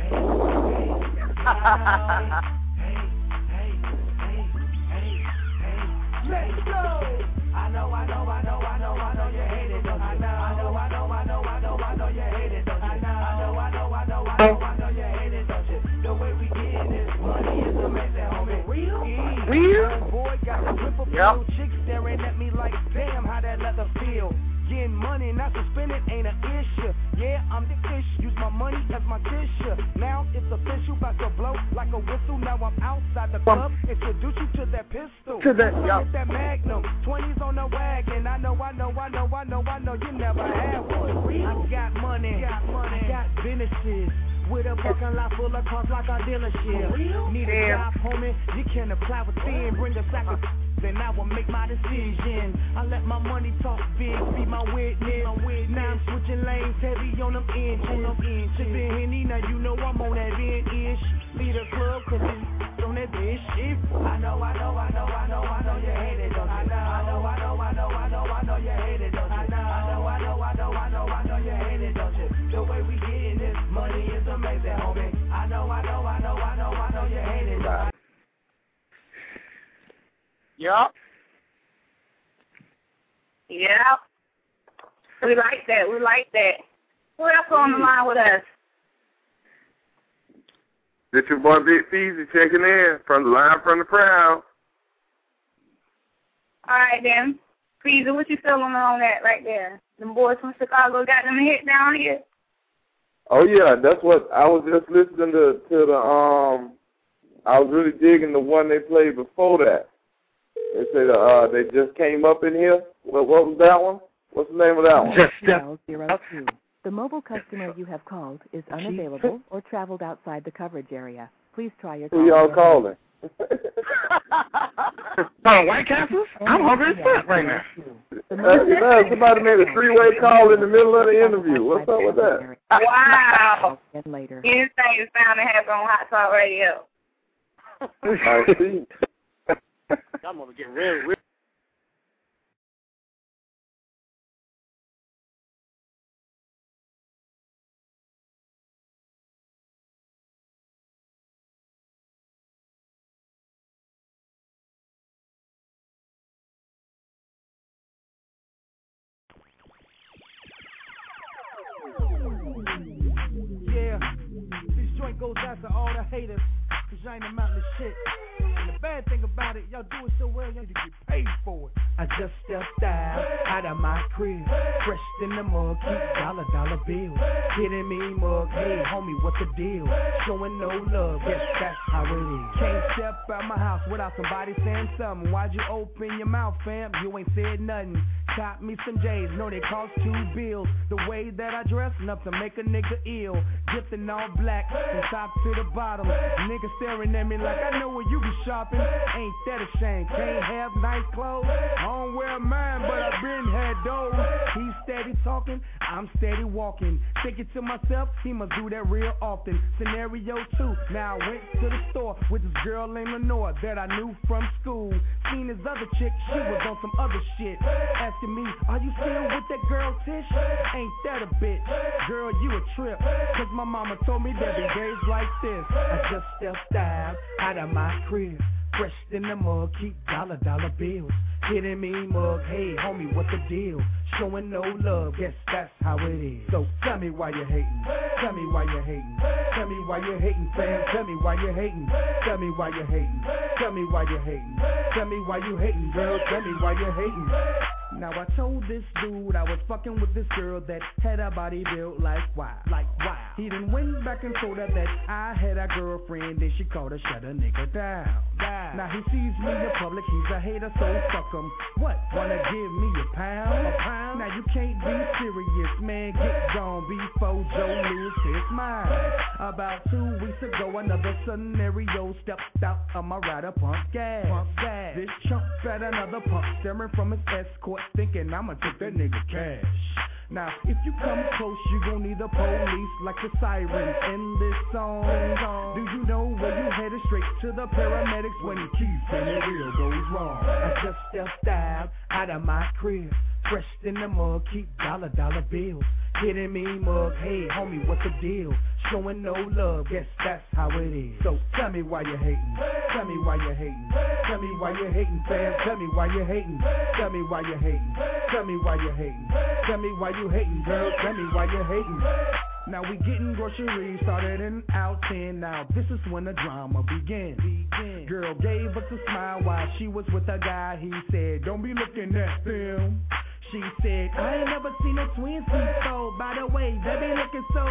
Let's go. I know you hate it, don't you? I know you hate it, don't you? I know you hate it, don't you? The way we get this money is amazing, homie. Real? Boy got the whip up little chicks staring at me like, damn, how that leather feel. Getting money, not to spend it ain't an issue. Yeah, I'm the fish, use my money as my tissue. Now it's official, about to blow like a whistle. Now I'm outside the club, introduce you to that pistol. Hit that Magnum, 20s on the wagon. I know you never had one. I got money, I got businesses. With a parking lot full of cars like a dealership. Need a job, homie, you can apply within. Bring a sack of then I will make my decision. I let my money talk big, be my witness. Now I'm switching lanes, heavy on them engines. Sipping Henny, now you know I'm on that end-ish. Lead a club, cause it's on that bitch shit. I know you hate it, don't you? I know you hate it, don't you? I know you hate it, don't you? The way we getting this money is amazing, homie. I know you hate it, don't you? Yup. Yeah. We like that. Who else on the line with us? This your boy Big Feezy checking in from the line from the crowd. All right, then. Feezy, what you feeling on that right there? Them boys from Chicago got them hit down here? Oh, yeah, that's what I was just listening to the I was really digging the one they played before that. They said they just came up in here. What was that one? What's the name of that one? Dial 02. The mobile customer you have called is unavailable or traveled outside the coverage area. Please try your call. Who y'all calling? White Castles? I'm hungry as fuck right now. Somebody made a three-way call in the middle of the interview. What's up with that? Wow. And later. Anything is bound to happen on Hot Talk Radio. I see. I'm gonna get real. Yeah, this joint goes out to all the haters, cause y'all ain't amounting to shit. And the bad thing about it, y'all do it so well, y'all need to get paid for it. I just stepped out of my crib, fresh in the mug, keep dollar bills. Kidding me, mug, hey homie, what the deal? Showing no love, yes, that's how it is. Can't step out my house without somebody saying something. Why'd you open your mouth, fam? You ain't said nothing. Cop me some J's, know they cost $2 bills. The way that I dress, enough to make a nigga ill. Dipped in all black, from top to the bottom. Niggas staring at me like I know where you be shopping. Ain't that a shame? Can't have nice clothes. I don't wear mine, but I been had those. He's steady talking, I'm steady walking. Thinking to myself, he must do that real often. Scenario 2, now I went to the store with this girl named Lenore that I knew from school. Seen this other chick, she was on some other shit. Asking me, are you still with that girl Tish? Ain't that a bitch? Girl, you a trip. Cause my mama told me there'd be days like this. I just stepped out of my crib. Fresh in the mug, keep dollar bills. Kidding me, mug, hey homie, what the deal? Showing no love, guess that's how it is. So tell me why you hating. Tell me why you hating. Tell me why you hating, fam. Tell me why you hating. Tell me why you hating. Tell me why you hating. Tell me why you hating, girl. Tell me why you hating. Now I told this dude I was fucking with this girl that had a body built like wow. He done went back and told her that I had a girlfriend, then she called her shut a nigga down. Now he sees me in public, he's a hater, so fuck him. What, wanna give me a pound? Now you can't be serious, man, get gone before Joe Lewis says mine. About 2 weeks ago, another scenario stepped out of my rider, pump gas. This chump at another pump, staring from his escort, thinking I'ma take that nigga cash. Now, if you come close, you gon' need the police like the sirens in this song. Do you know where you headed? Straight to the paramedics when keeping it real goes wrong. I just stepped out of my crib, fresh in the mug, keep dollar bills. Kidding me, mug, hey homie, what the deal? Showing no love, guess that's how it is. So tell me why you hating. Tell me why you hating. Tell me why you hating, fam. Tell me why you hating. Tell me why you hating. Tell me why you hating. Tell me why you hating, girl. Tell me why you hating. Now we getting groceries, started in out 10. Now this is when the drama begins. Girl gave us a smile while she was with a guy. He said, don't be looking at them. She said, I ain't never seen a twin before. By the way, they be looking so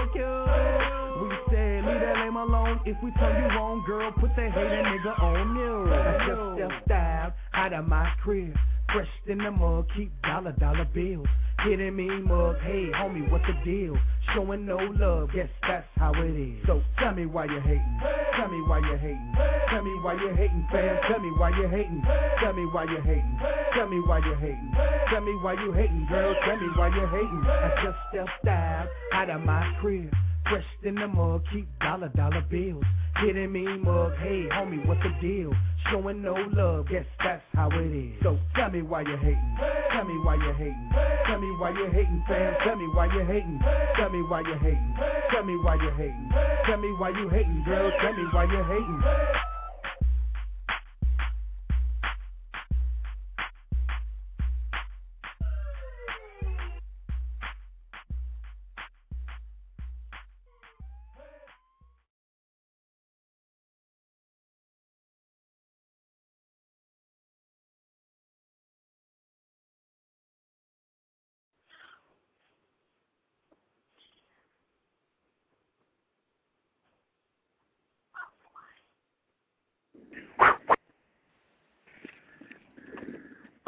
cute. We said, leave that lame alone. If we turn you on, girl, put that hater nigga on you. I just stepped out of my crib, fresh in the mug, keep dollar bills. Kidding me, mug, hey homie, what the deal? Showing no love, guess that's how it is. So tell me why you hating. Tell me why you hating. Tell me why you hating, fam. Tell me why you hating. Tell me why you hating. Tell me why you hating. Tell me why you hating, girl. Tell me why you hating. I just stepped out of my crib, fresh in the mug, keep dollar bills. Kidding me, mug, hey homie, what the deal? Showing no love, guess that's how it is. So tell me why you hating. Tell me why you hating. Tell me why you hating, fam. Tell me why you hating. Tell me why you hating. Tell me why you hating. Tell me why you hating, girl. Tell me why you hating.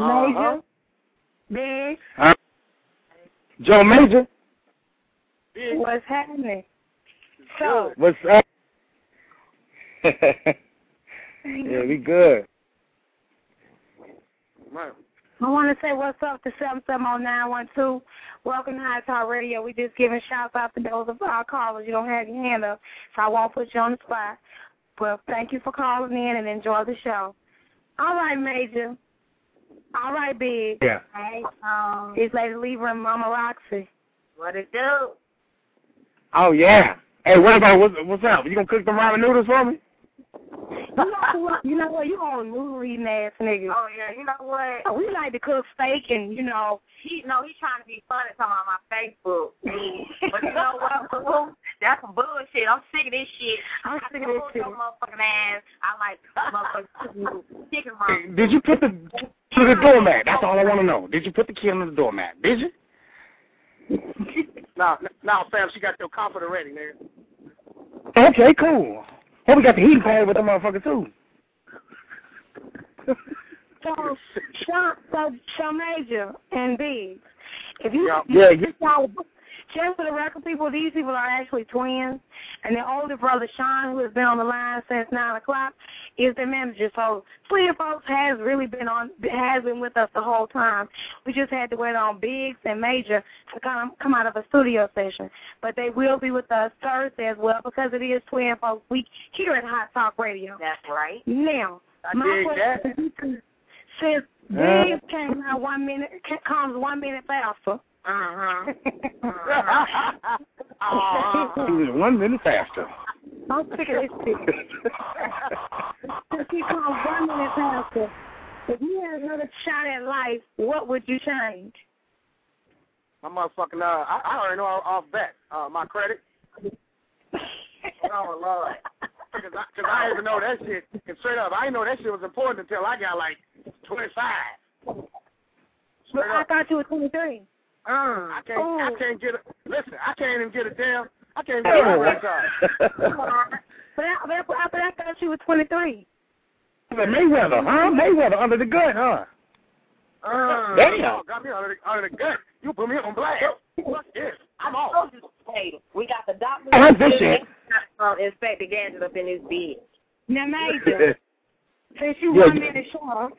Major. Big. Joe Major. What's happening? So. What's up? Yeah, we good. I want to say what's up to 770-912. Welcome to High Talk Radio. We just giving shouts out to those of our callers. You don't have your hand up, so I won't put you on the spot. But thank you for calling in and enjoy the show. All right, Major. All right, Big. Yeah. Hey, it's Lady Libra and Mama Roxy. What it do? Oh, yeah. Hey, what about, what's up? You gonna cook the ramen noodles for me? You know what? You on noodle eating ass niggas. Oh, yeah, you know what? Oh, we like to cook steak and, he's trying to be funny talking about my Facebook. But you know what, boo? That's some bullshit. I'm sick of this shit. I'm sick of this shit. Your motherfucking ass. I like motherfucking chicken ramen. Did you put the doormat? That's all I want to know. Did you put the kid on the doormat? Did you? No, fam, she got your comforter ready, nigga. Okay, cool. Oh, we got the heating pad with the motherfucker, too. So Major and Biggs, if you just for the record, people, these people are actually twins, and their older brother Sean, who has been on the line since 9 o'clock, is their manager. So Twin Folks has been with us the whole time. We just had to wait on Biggs and Major to come out of a studio session, but they will be with us Thursday as well because it is Twin Folks Week here at Hot Talk Radio. That's right. Now, my question is, since Biggs came out 1 minute, comes 1 minute faster. 1 minute faster. I'm sick of this shit. Since he comes 1 minute faster, if you had another shot at life, what would you change? My motherfucking, I already know off bat. My credit. Oh, Lord. Because I didn't even know that shit. And straight up, I didn't know that shit was important until I got like 25. But I thought you were 23. I can't get listen, I can't even get a damn, I can't even get a red card. But I thought you were 23. Mayweather, huh? Mayweather under the gun, huh? Damn. Got me under the gun. You put me on blast. What's this? I'm off. Hey, we got the doctor. Inspector Gadget up in his bed. Now, Major, since you 1 minute short.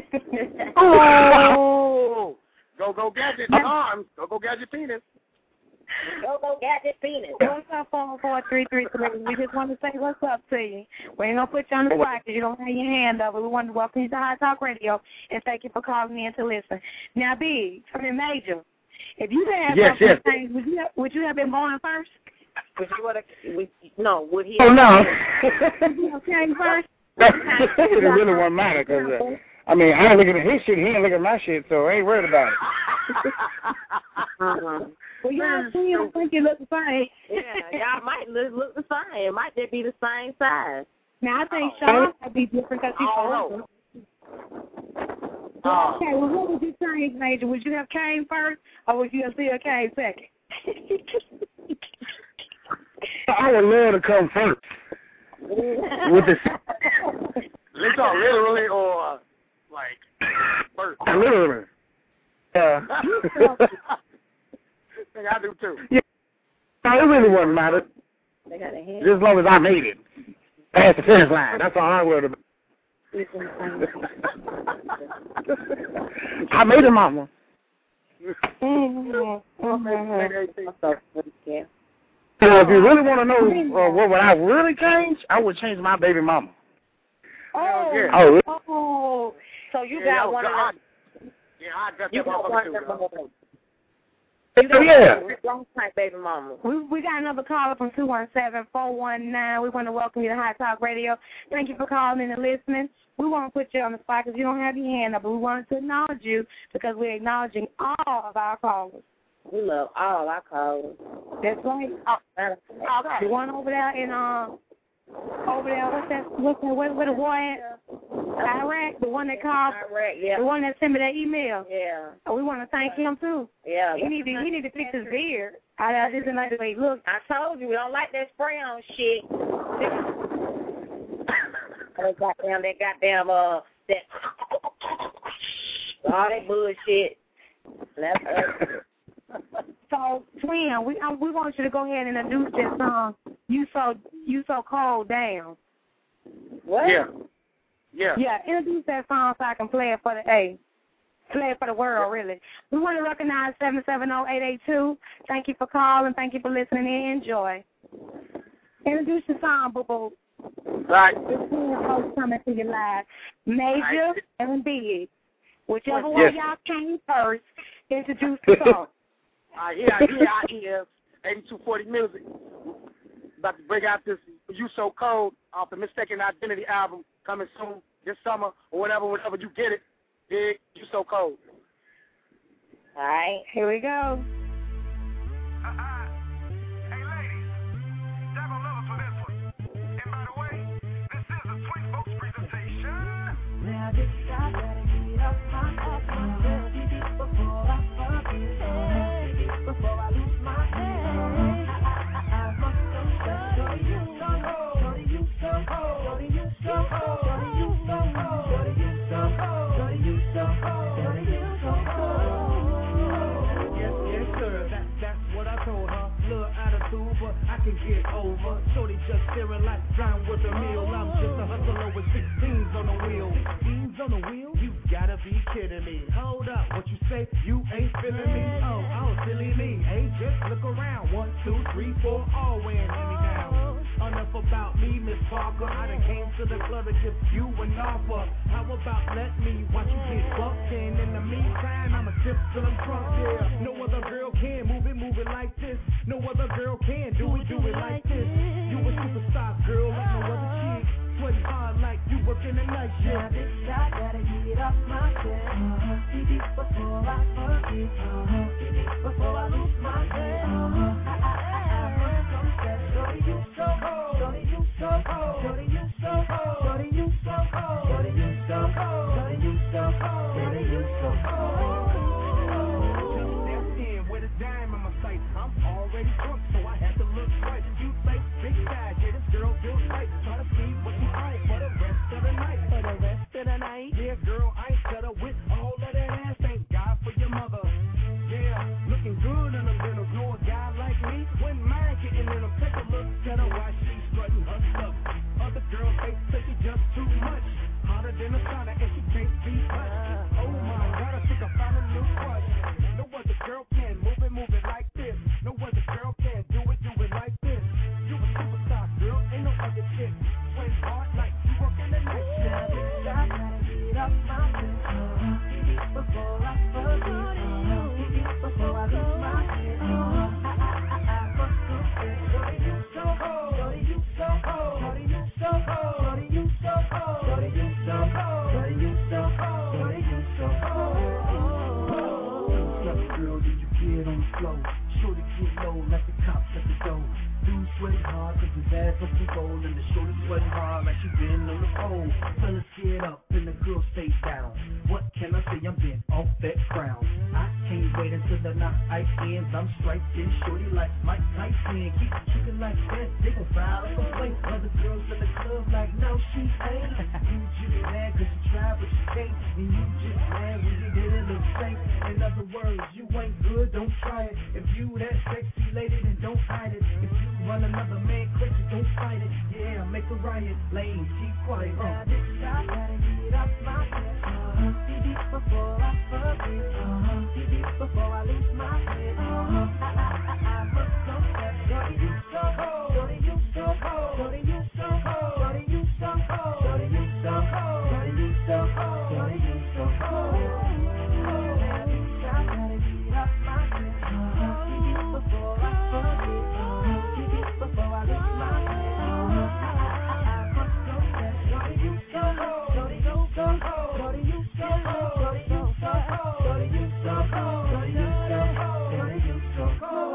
Oh! Go Gadget arms. Go Gadget penis. Go Gadget penis. What's up, 44333? We just want to say what's up to you. We ain't going to put you on the spot because you don't have your hand up. We want to welcome you to High Talk Radio and thank you for calling in to listen. Now, Big, Major, if you didn't have things, would you have been born first? Would he? Oh, no. Okay, first? It really won't matter because, I mean, I ain't looking at his shit. He ain't looking at my shit, so I ain't worried about it. Well, y'all see, I think you look the same. Yeah, y'all might look the same. It might just be the same size. Now, I think Sean might be different because he's older. Okay, well, what would you change, Major? Would you have came first, or would you have still came second? I would love to come first. With the Let's talk literally or like first. Literally. Yeah. I think I do too. Yeah. No, it really wouldn't matter. They got a head. Just as long as I made it. Past the finish line. That's all I'm worried about. I made it, Mama. So if you really want to know what would I really change, I would change my baby mama. Oh, yeah. Oh, so you got one of them. Yeah, I got that motherfucker too. You got long type baby mama. We got another caller from 217-419. We want to welcome you to High Talk Radio. Thank you for calling in and listening. We want to put you on the spot because you don't have your hand up, but we wanted to acknowledge you because we're acknowledging all of our callers. We love all our callers. That's right. The one over there in what's that, where the boy at? Iraq, the one that called, Iraq, yeah. The one that sent me that email. Yeah. Oh, we want to thank him too. Yeah. He need to fix his beard. I didn't like the way he looked. I told you we don't like that spray on shit. that All that bullshit. Left us. So, Twin, we want you to go ahead and introduce that song, You So Cold Down. What? Yeah, introduce that song so I can play it for the world, really. We want to recognize 770-882. Thank you for calling. Thank you for listening in. Enjoy. Introduce the song, boo-boo. Right. This is coming to you live. Major and Big. Whichever one y'all came first, introduce the song. I hear 8240 Music. About to break out this You So Cold off the Mistaken Identity album coming soon this summer or whenever you get it. Big, You So Cold. All right, here we go. Hey, ladies, y'all gonna love us for this one. And by the way, this is a Twin Folks presentation. Now this I gotta get up my before I forget, before I lose my head. I must confess, shorty, you so cold, shorty, you so cold, shorty, you so cold, shorty, you so cold, shorty, you so cold, shorty, you so cold, shorty, you so cold. Yes, sir, that's what I told her. Little attitude, but I can get over. Shorty just staring like drown with a meal. I'm just a hustler with 16s on the wheel. 16s on the wheel? You gotta be kidding me. Hold up, what you say? You ain't feeling me? Oh, silly me. Hey, just look around. 1, 2, 3, 4, all wearing me down. Enough about me, Miss Parker. I done came to the club to give you an offer. How about let me watch you get bucked? And in the meantime, I'ma sip till I'm drunk. Yeah, no other girl can move it like this. No other girl can do it like this. You a superstar girl like no other chick. Sweating hard like you working the night shift. Now this I gotta get off my chest. Before I forget. Before I lose my head. I must confess. Shorty, you so cold. Shorty, you so cold. Shorty, you so cold. Shorty, you so cold. Shorty, you so cold. Shorty, you so cold. Shorty, you so cold. Just stepped in with a dime on my sight. I'm already drunk, so I had to look right. You face big bag, yeah, this girl feels right. Try to see what you own for the rest of the night. For the rest of the night? Yeah, girl, I ain't set up with all of that ass. Thank God for your mother. Yeah, looking good in them dinners. Know a guy like me wouldn't mind getting in them. Take a look at her while she's strutting her stuff. Other girls, they say she just too much. Hotter than a sauna and she can't be touched. Oh my God, I think I found a new crush. No other girl can move it like this. No other girl can do it like this. You a superstar girl, ain't no other chick. Swing hard like you working the night shift. Now this I gotta get up my chest. Before I forget. Before I lose my head. I must confess. Shorty, you so cold. Shorty, you so cold. Shorty, you so cold. Shorty, you so cold. Shorty, you so cold. Shorty, you so cold. Shorty, you so cold. Girl, did you get on the floor? Shorty get low like the cops at the door. Dude sweating hard cause his ass up the roll. And the shorty sweating hard like she been on the pole. Fellas get up and the girls stay down. What can I say? I'm bent off that crown. I can't wait until the night ends. I'm striking shorty like Mike Tyson. Keep kicking like that, they gon' file a complaint. Other girls in the club like, no, she ain't. You just mad cause you tried but you can't. And you just mad when you didn't look safe. In other words, you ain't good, don't try it. If you that sexy lady, then don't hide it. If you run another man crazy, don't fight it. Yeah, make a riot, lame, keep quiet. Now this I gotta get off my chest. Before I forget. Before I lose my head. I must confess. Shorty, you so cold. Shorty, you so cold. Shorty, you so cold. Shorty, you so cold. Shorty, you so cold. Shorty, you so cold. Shorty, you so cold. Now this I gotta get off my chest. Before I forget. Before I lose my head. I must confess. Shorty, you so cold. Shorty, you so cold. Shorty, you so cold. Shorty, you so cold. Shorty, you so cold. Shorty, you so cold. Shorty, you so cold.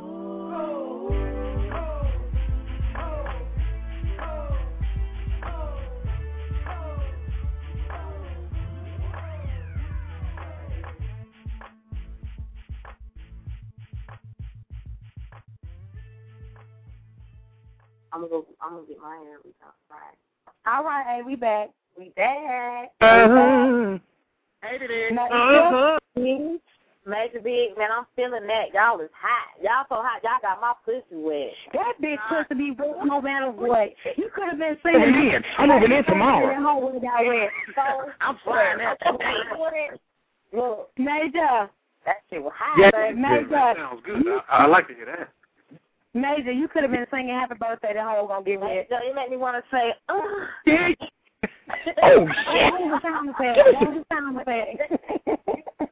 I'm gonna get my hair redone. Right. All right, hey, we back. We back. Hey, it is. Major Big, man, I'm feeling that. Y'all is hot. Y'all so hot, y'all got my pussy wet. That bitch pussy be wet no matter what. You could have been singing. I'm moving in tomorrow. So, I'm flying that. Look, Major. That shit was hot, Yeah. baby. Major. That sounds good. I like to hear that. Major, you could have been singing Happy Birthday. The whole gonna get wet. Major, it made me want to say, Oh, shit. What was the sound effect? What was the sound effect?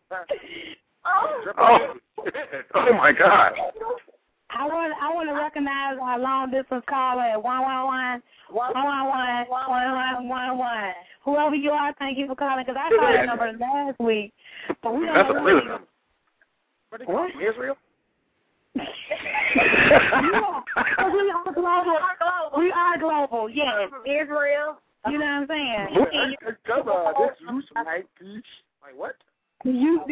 Oh my God. I want to recognize our long distance caller at 111. Whoever you are, thank you for calling, because I called that number last week. But we don't That's a know real what number. What? Israel? yeah, we are global. We are global, yes. Israel. You know what I'm saying? Come on, this is like what? The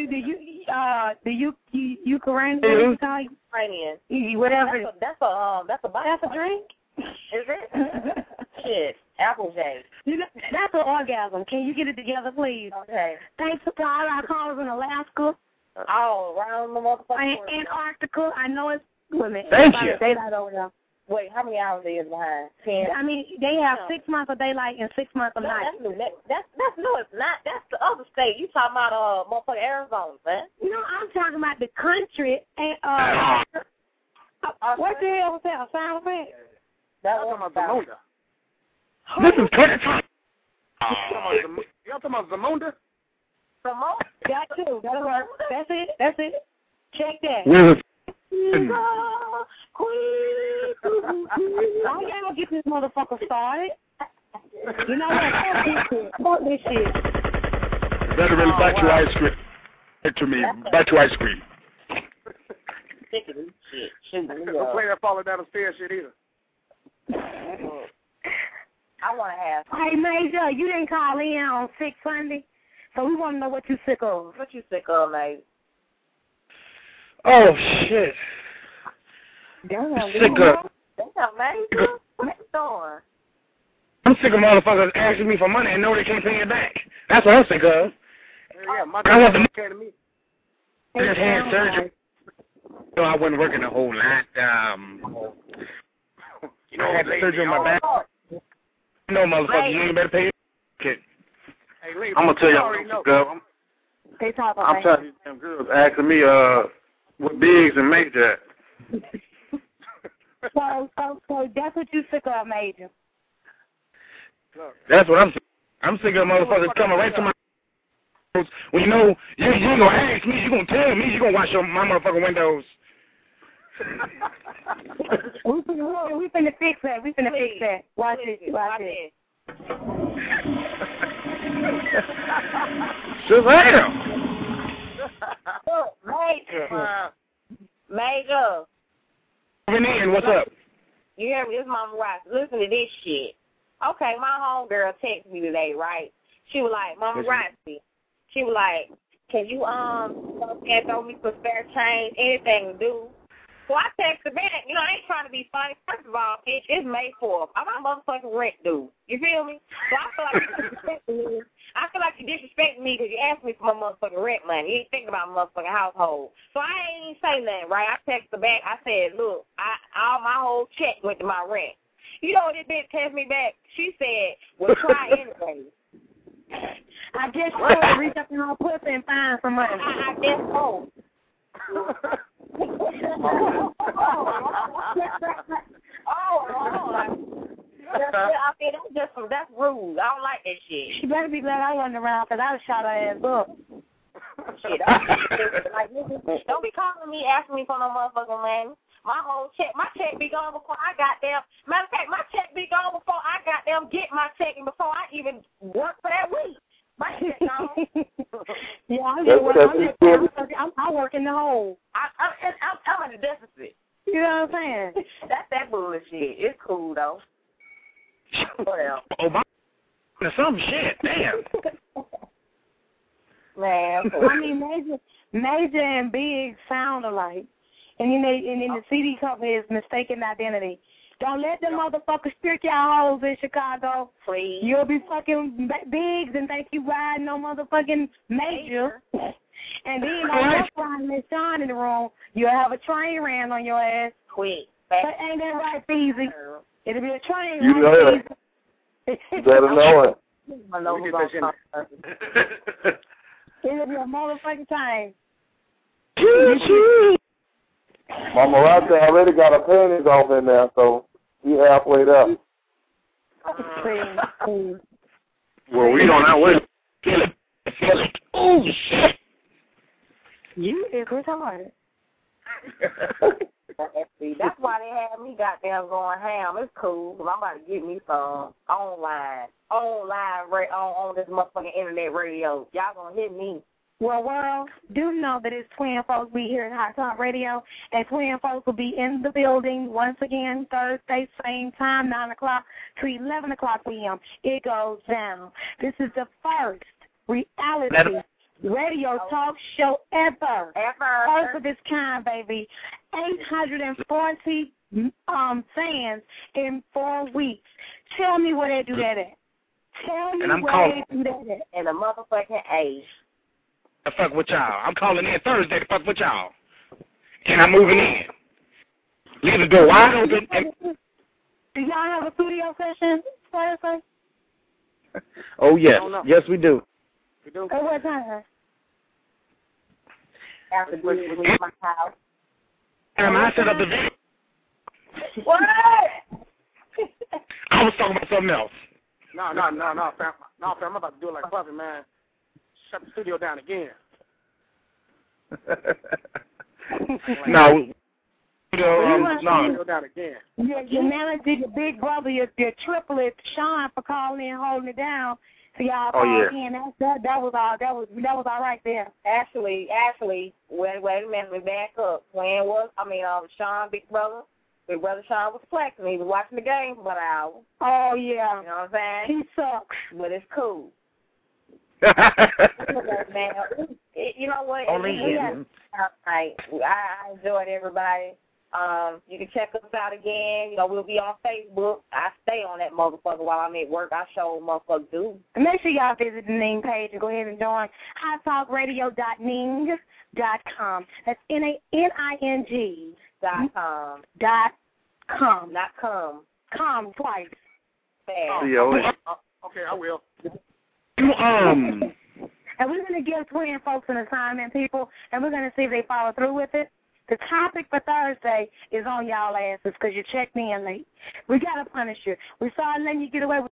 Ukrainian, whatever. That's a drink. Is it? Shit, apple juice. You know, that's an orgasm. Can you get it together, please? Okay. Thanks to all our callers in Alaska. All around the motherfucker. Antarctica. I know it's women. Thank you. Daylight over there. Wait, how many hours is behind? 10. I mean, they have 6 months of daylight and 6 months of night. That's new. That's no, it's not. That's the other state. You talking about motherfucking Arizona, man? No, I'm talking about the country. And what the hell was that? A sound effect? That was was Zamunda. This is Curtis. Y'all talking about Zamunda? Zamunda? That too. That'll work. That's it. Check that. Why y'all get this motherfucker started? You know what? Fuck this shit. Better really bite your ice cream. To me, bite your ice cream. Don't play that falling down the stairs shit either. I want to have. Hey, Major, you didn't call in on Sick Sunday, so we want to know what you sick of. What you sick of, Major? Oh, shit. Damn, Sick of. Major. What you doing? I'm sick of motherfuckers asking me for money and know they can't pay it back. That's what I'm sick of. Yeah, my I want the came to me. I just had surgery. So I wasn't working a whole lot. You know, I had surgery on my back. No, motherfucker, you ain't better pay it. Hey, lady, I'm gonna tell y'all, I'm trying these damn girls asking me what Biggs and Major at. So that's what you sick of, Major. That's what I'm sick of. I'm sick of motherfuckers coming right to my house when you know you ain't gonna ask me, you gonna tell me, you gonna wash my motherfucking windows. we finna fix that. We finna fix that. Watch it. Shazam! Major. Renee, what's up? You hear me? This is Mama Ross. Listen to this shit. Okay, my homegirl texted me today, right? She was like, Mama Roxy. She was like, can you throw me some spare change, anything to do? So I texted back, you know, I ain't trying to be funny. First of all, bitch, it's May 4th. I'm a motherfucking rent due. You feel me? So I feel like you disrespecting me. I feel like you disrespecting me because you asked me for my motherfucking rent money. You ain't thinking about my motherfucking household. So I ain't even say nothing, right? I texted back. I said, look, all my whole check went to my rent. You know what this bitch texted me back? She said, well, try anyway. I guess you want to reach up in her pussy and find some money. I guess so. I mean, that's rude. I don't like that shit. She better be glad I wasn't around because I would shot her ass up. Shit, don't be calling me, asking me for no motherfucking money. My check be gone before I got them. Matter of fact, my check be gone before I got them get my check and before I even work for that week. My check gone. Yeah, I'm working the whole. I'm in the deficit. You know what I'm saying? That's that bullshit. It's cool though. Well, Obama, some shit, damn. Man, I mean, Major and Big sound alike, and then the CD cover is Mistaken Identity, Don't let them motherfuckers trick y'all hoes in Chicago. Please. You'll be fucking bigs and think you riding no motherfucking major. And then don't find Miss Sean in the room. You'll have a train ran on your ass. Quick. But ain't that right, Feezy? It'll be a train You know run. it. You better know it. It'll be a motherfucking time. Mama Rasta already got her panties off in there, so she halfway there. Well, we on our way. Feel it. Oh, shit. You is retarded. That's why they had me goddamn going ham. It's cool, because I'm about to get me some online on this motherfucking internet radio. Y'all gonna hit me. Well, world, do know that it's Twin Folks be here at Hot Talk Radio, and Twin Folks will be in the building once again Thursday, same time, 9 o'clock to 11 o'clock p.m. It goes down. This is the first reality radio talk show ever. First of its kind, baby. 840 fans in 4 weeks. Tell me where they do that at. Tell me where they do that at. In the motherfucking age. To fuck with y'all. I'm calling in Thursday to fuck with y'all. And I'm moving in. Leave the door wide open. Do y'all have a studio session Thursday? Oh, yes. Yes, we do. We do. At what time? After we leave my house. And I set up the video. What? I was talking about something else. No, fam. No, fam. I'm about to do it like Puffy, man. Shut the studio down again. No. Studio down again. Your manager, your big brother, your triplet, Sean, for calling in, holding it down. So y'all called in. That was all right there. Actually, wait a minute, we back up. Sean, big brother Sean was flexing. He was watching the game for about an hour. Oh yeah. You know what I'm saying? He sucks. But it's cool. Man, you know what? I enjoyed everybody. You can check us out again. You know, we'll be on Facebook. I stay on that motherfucker while I'm at work. I show motherfucker do. Make sure y'all visit the Ning page and go ahead and join hottalkradio.ning.com. That's NING.com. Not com. Com twice. Okay, I will. And we're going to give Twin Folks an assignment, people, and we're going to see if they follow through with it. The topic for Thursday is on y'all asses because you checked in late. We got to punish you. We started letting you get away with